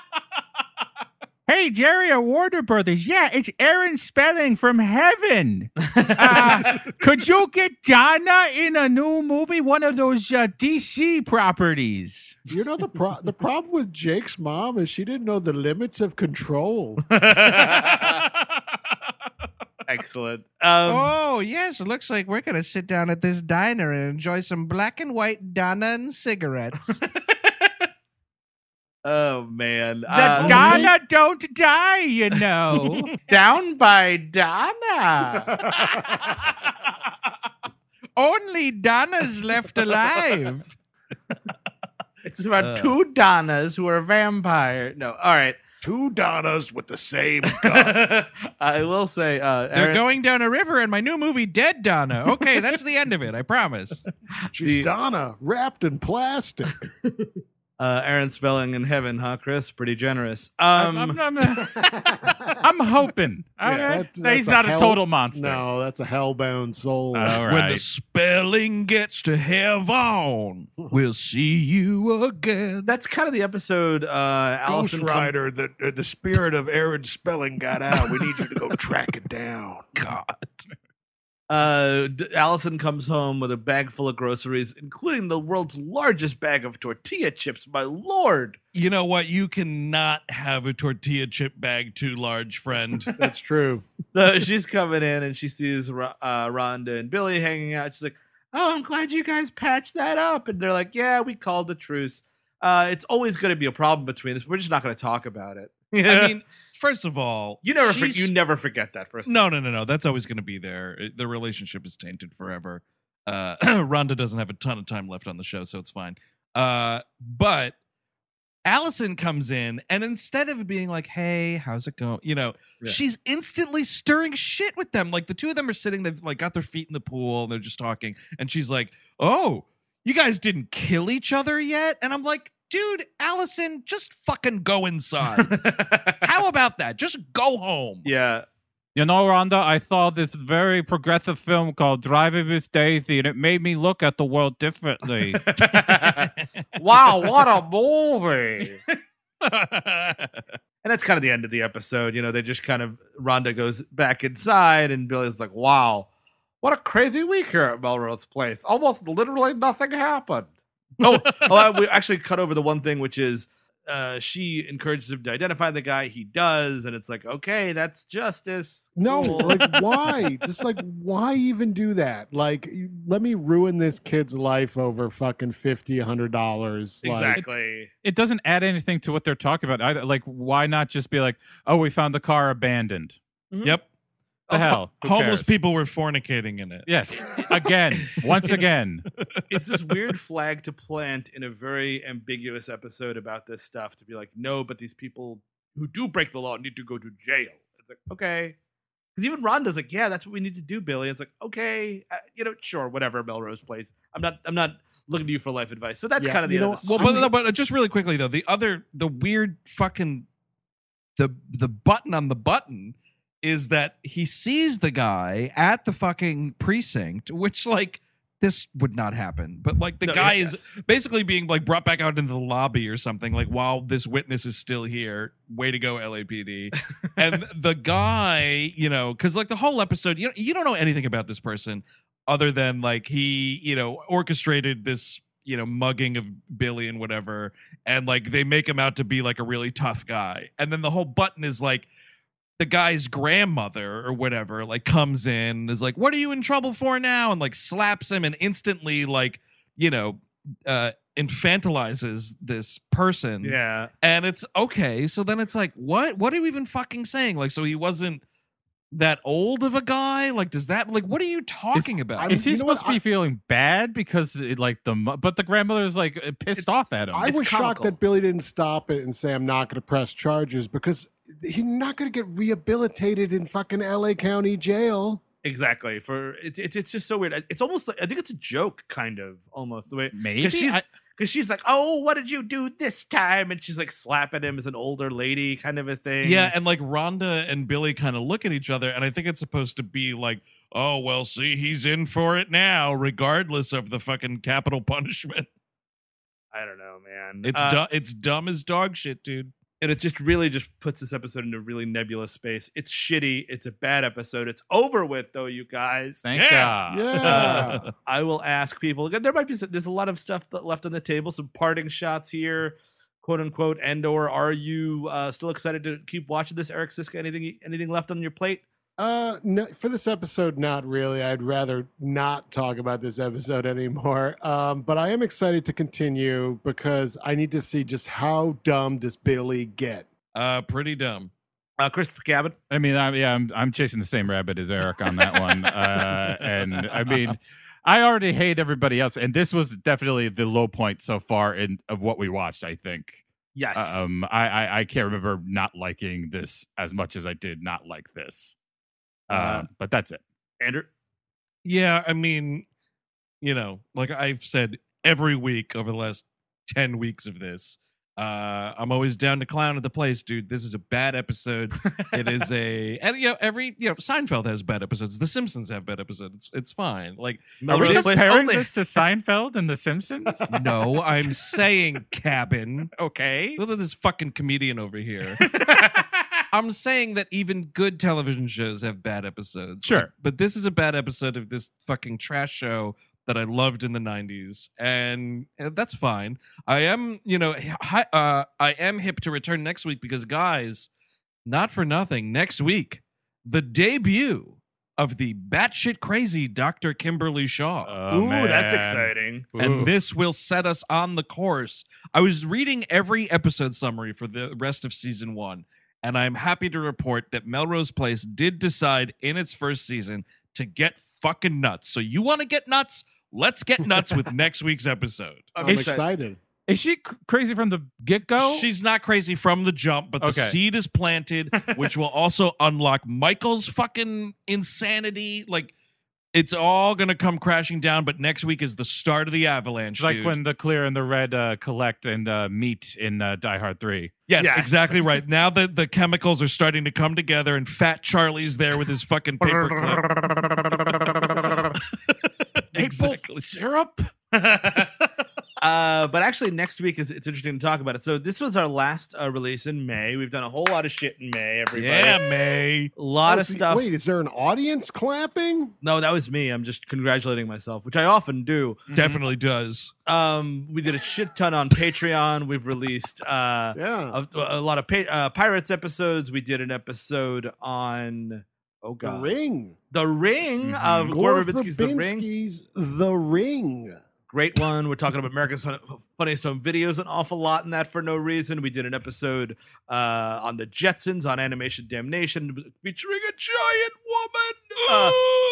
Speaker 5: Hey, Jerry at Warner Brothers. Yeah, it's Aaron Spelling from Heaven. Could you get Donna in a new movie, one of those DC properties?
Speaker 4: You know, the problem with Jake's mom is she didn't know the limits of control.
Speaker 3: Excellent.
Speaker 6: Oh, yes, it looks like we're going to sit down at this diner and enjoy some black and white Donna and cigarettes.
Speaker 3: Oh, man.
Speaker 5: The Donna don't die, you know.
Speaker 3: Down by Donna.
Speaker 6: Only Donna's left alive.
Speaker 3: It's about two Donnas who are vampire. No, all right.
Speaker 7: Two Donnas with the same gun.
Speaker 3: I will say,
Speaker 6: They're
Speaker 3: Aaron,
Speaker 6: going down a river in my new movie, Dead Donna. Okay, that's the end of it, I promise.
Speaker 4: She's Donna, wrapped in plastic.
Speaker 3: Aaron Spelling in Heaven, huh, Chris? Pretty generous.
Speaker 5: I'm hoping.
Speaker 4: Yeah,
Speaker 5: Okay? He's
Speaker 4: a
Speaker 5: not a
Speaker 4: hell-
Speaker 5: total monster.
Speaker 4: No, that's a hellbound soul.
Speaker 5: All
Speaker 6: When the
Speaker 5: right.
Speaker 6: spelling gets to heaven, we'll see you again.
Speaker 3: That's kind of the episode.
Speaker 7: Ghost
Speaker 3: Allison
Speaker 7: Rider, the spirit of Aaron Spelling got out. We need you to go track it down.
Speaker 6: God.
Speaker 3: Allison comes home with a bag full of groceries, including the world's largest bag of tortilla chips. My lord!
Speaker 6: You know what? You cannot have a tortilla chip bag too large, friend.
Speaker 4: That's true.
Speaker 3: So she's coming in and she sees Rhonda and Billy hanging out. She's like, "Oh, I'm glad you guys patched that up." And they're like, "Yeah, we called the truce. It's always going to be a problem between us. We're just not going to talk about it."
Speaker 6: I mean, first of all,
Speaker 3: you never forget that. First,
Speaker 6: no. That's always going to be there. The relationship is tainted forever. Rhonda doesn't have a ton of time left on the show, so it's fine. But Allison comes in, and instead of being like, "Hey, how's it going?" She's instantly stirring shit with them. Like the two of them are sitting, they've like got their feet in the pool, and they're just talking. And she's like, "Oh, you guys didn't kill each other yet?" And I'm like, dude, Allison, just fucking go inside. How about that? Just go home.
Speaker 3: Yeah.
Speaker 5: You know, Rhonda, I saw this very progressive film called Driving Miss Daisy, and it made me look at the world differently.
Speaker 3: Wow, what a movie. And that's kind of the end of the episode. They just kind of, Rhonda goes back inside, and Billy's like, wow, what a crazy week here at Melrose Place. Almost literally nothing happened. We actually cut over the one thing, which is she encourages him to identify the guy. He does, and it's like, okay, that's justice.
Speaker 4: No,
Speaker 3: Cool.
Speaker 4: like why? Just like why even do that? Like, let me ruin this kid's life over fucking $50, $100.
Speaker 3: Exactly.
Speaker 5: It doesn't add anything to what they're talking about either. Like, why not just be like, oh, we found the car abandoned?
Speaker 3: Mm-hmm.
Speaker 6: Yep.
Speaker 5: The hell? Who
Speaker 6: Homeless
Speaker 5: cares?
Speaker 6: people were fornicating in it.
Speaker 5: Yes. Again. Once again.
Speaker 3: It's this weird flag to plant in a very ambiguous episode about this stuff, to be like, no, but these people who do break the law need to go to jail. It's like, okay. Because even Rhonda's like, yeah, that's what we need to do, Billy. It's like, okay, sure, whatever, Melrose Place. I'm not looking to you for life advice. So that's kind of the end of this.
Speaker 6: Well, but just really quickly though, the weird fucking the button on the button is that he sees the guy at the fucking precinct, which like this would not happen. But like the guy is basically being like brought back out into the lobby or something, like while this witness is still here. Way to go, LAPD. And the guy, because like the whole episode, you don't know anything about this person other than like he, orchestrated this, mugging of Billy and whatever. And like they make him out to be like a really tough guy. And then the whole button is like, the guy's grandmother or whatever like comes in and is like, what are you in trouble for now? And like slaps him and instantly like, infantilizes this person.
Speaker 3: Yeah.
Speaker 6: And it's okay. So then it's like, what are you even fucking saying? Like, so he wasn't that old of a guy? Like, does that, like, what are you talking about?
Speaker 5: Is he supposed to be feeling bad because but the grandmother's like pissed off at him?
Speaker 4: I was
Speaker 3: comical.
Speaker 4: shocked that Billy didn't stop it and say, I'm not going to press charges, because he's not going to get rehabilitated in fucking LA County jail.
Speaker 3: Exactly. It's just so weird. It's almost like, I think it's a joke, kind of, almost the way.
Speaker 5: Maybe.
Speaker 3: Because she's like, oh, what did you do this time? And she's like slapping him as an older lady, kind of a thing.
Speaker 6: Yeah, and like Rhonda and Billy kind of look at each other, and I think it's supposed to be like, oh, well, see, he's in for it now, regardless of the fucking capital punishment.
Speaker 3: I don't know, man.
Speaker 6: It's dumb as dog shit, dude.
Speaker 3: And it just really just puts this episode into a really nebulous space. It's shitty. It's a bad episode. It's over with, though, you guys.
Speaker 5: Thank God.
Speaker 4: Yeah.
Speaker 3: I will ask people. Again, there's a lot of stuff left on the table. Some parting shots here, quote unquote. And/or are you still excited to keep watching this, Eric Siska? Anything left on your plate?
Speaker 4: No, for this episode, not really. I'd rather not talk about this episode anymore. But I am excited to continue because I need to see just how dumb does Billy get.
Speaker 6: Pretty dumb.
Speaker 3: Christopher Cabin.
Speaker 5: I mean, I'm chasing the same rabbit as Eric on that one. And I mean, I already hate everybody else, and this was definitely the low point so far of what we watched, I think.
Speaker 3: Yes.
Speaker 5: I can't remember not liking this as much as I did not like this. But that's it.
Speaker 3: Andrew?
Speaker 6: Yeah, I mean, like I've said every week over the last 10 weeks of this, I'm always down to clown at the place, dude. This is a bad episode. It is Seinfeld has bad episodes. The Simpsons have bad episodes. It's fine. Like,
Speaker 5: Are we
Speaker 3: Melrose Place
Speaker 5: comparing
Speaker 3: only.
Speaker 5: this to Seinfeld and The Simpsons?
Speaker 6: no, I'm saying Cabin.
Speaker 5: Okay.
Speaker 6: Look at this fucking comedian over here. I'm saying that even good television shows have bad episodes.
Speaker 5: Sure.
Speaker 6: But this is a bad episode of this fucking trash show that I loved in the 90s. And that's fine. I am, I am hip to return next week because, guys, not for nothing, next week, the debut of the batshit crazy Dr. Kimberly Shaw.
Speaker 3: Ooh, that's exciting.
Speaker 6: And this will set us on the course. I was reading every episode summary for the rest of season 1, and I'm happy to report that Melrose Place did decide in its first season to get fucking nuts. So you want to get nuts? Let's get nuts with next week's episode.
Speaker 4: I'm excited.
Speaker 5: Is she crazy from the get-go?
Speaker 6: She's not crazy from the jump, but the seed is planted, which will also unlock Michael's fucking insanity. Like, it's all going to come crashing down, but next week is the start of the avalanche,
Speaker 5: It's like
Speaker 6: dude.
Speaker 5: when the clear and the red collect and meet in Die Hard 3.
Speaker 6: Yes, exactly right. Now the chemicals are starting to come together, and Fat Charlie's there with his fucking paperclip. Exactly.
Speaker 5: Syrup?
Speaker 3: But actually, next week it's interesting to talk about it. So this was our last release in May. We've done a whole lot of shit in May. Everybody,
Speaker 6: Yeah, May.
Speaker 3: a lot of
Speaker 4: So-
Speaker 3: stuff.
Speaker 4: Wait, is there an audience clapping?
Speaker 3: No, that was me. I'm just congratulating myself, which I often do.
Speaker 6: Definitely does.
Speaker 3: We did a shit ton on Patreon. We've released
Speaker 4: Yeah.
Speaker 3: a lot of Pirates episodes. We did an episode on
Speaker 4: The
Speaker 3: God,
Speaker 4: Ring.
Speaker 3: The Ring of
Speaker 4: Gore
Speaker 3: Gore Verbinski's The Ring.
Speaker 4: Verbinski's The Ring.
Speaker 3: Great one. We're talking about America's Funniest Home Videos an awful lot in that for no reason. We did an episode on the Jetsons on Animation Damnation featuring a giant woman.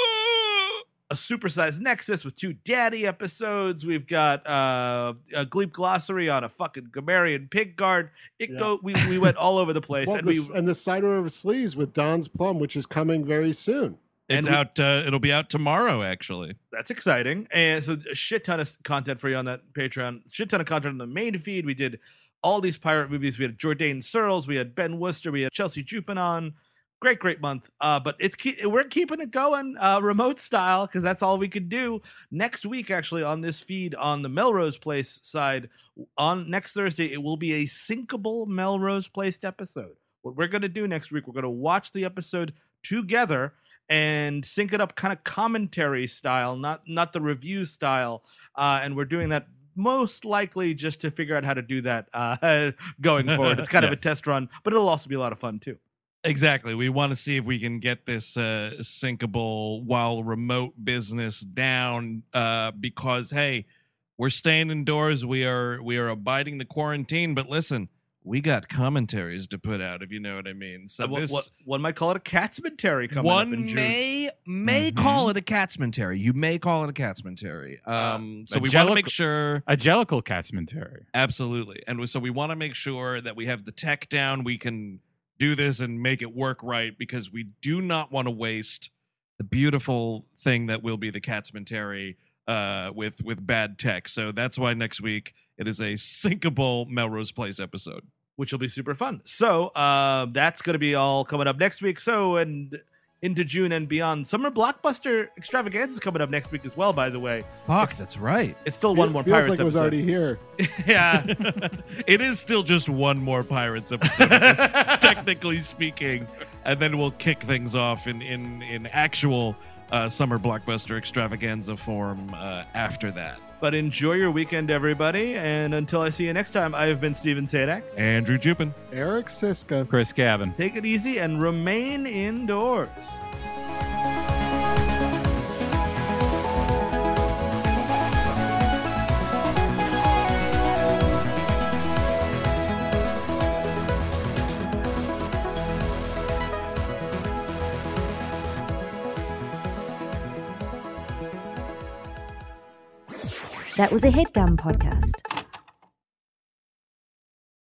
Speaker 3: A supersized Nexus with 2 daddy episodes. We've got a Gleep glossary on a fucking Gamerian pig guard. We went all over the place.
Speaker 4: Well, and the Cider of Sleeves with Don's Plum, which is coming very soon.
Speaker 6: It's out. It'll be out tomorrow, actually.
Speaker 3: That's exciting. And so a shit ton of content for you on that Patreon. Shit ton of content on the main feed. We did all these pirate movies. We had Jordan Searles. We had Ben Worcester. We had Chelsea Jupin on. Great month. But we're keeping it going remote style because that's all we could do. Next week, actually, on this feed on the Melrose Place side, on next Thursday, it will be a syncable Melrose Place episode. What we're going to do next week, we're going to watch the episode together and sync it up kind of commentary style, not the review style. And we're doing that most likely just to figure out how to do that going forward. It's kind of a test run, but it'll also be a lot of fun too.
Speaker 6: Exactly. We want to see if we can get this syncable while remote business down because, hey, we're staying indoors. We are abiding the quarantine. But listen, we got commentaries to put out, if you know what I mean. So
Speaker 3: one might call it a Catsmentary coming up in June.
Speaker 6: May call it a Catsmentary. You may call it a Catsmentary. So we want to make sure.
Speaker 5: A Jellicle Catsmentary.
Speaker 6: Absolutely. And so we want to make sure that we have the tech down. We can do this and make it work right because we do not want to waste the beautiful thing that will be the Catsmentary with bad tech. So that's why next week it is a syncable Melrose Place episode,
Speaker 3: which will be super fun. So that's going to be all coming up next week. So and into June and beyond, Summer Blockbuster Extravaganza is coming up next week as well. By the way,
Speaker 6: fuck, that's right.
Speaker 3: It's still one more
Speaker 4: Feels
Speaker 3: Pirates
Speaker 4: like it was
Speaker 3: episode.
Speaker 4: already here.
Speaker 3: Yeah,
Speaker 6: it is still just one more Pirates episode, technically speaking, and then we'll kick things off in actual Summer Blockbuster Extravaganza form after that.
Speaker 3: But enjoy your weekend, everybody. And until I see you next time, I have been Steven Sadak.
Speaker 6: Andrew Jupin.
Speaker 4: Eric Siska.
Speaker 5: Chris Gavin.
Speaker 3: Take it easy and remain indoors.
Speaker 2: That was a HeadGum podcast.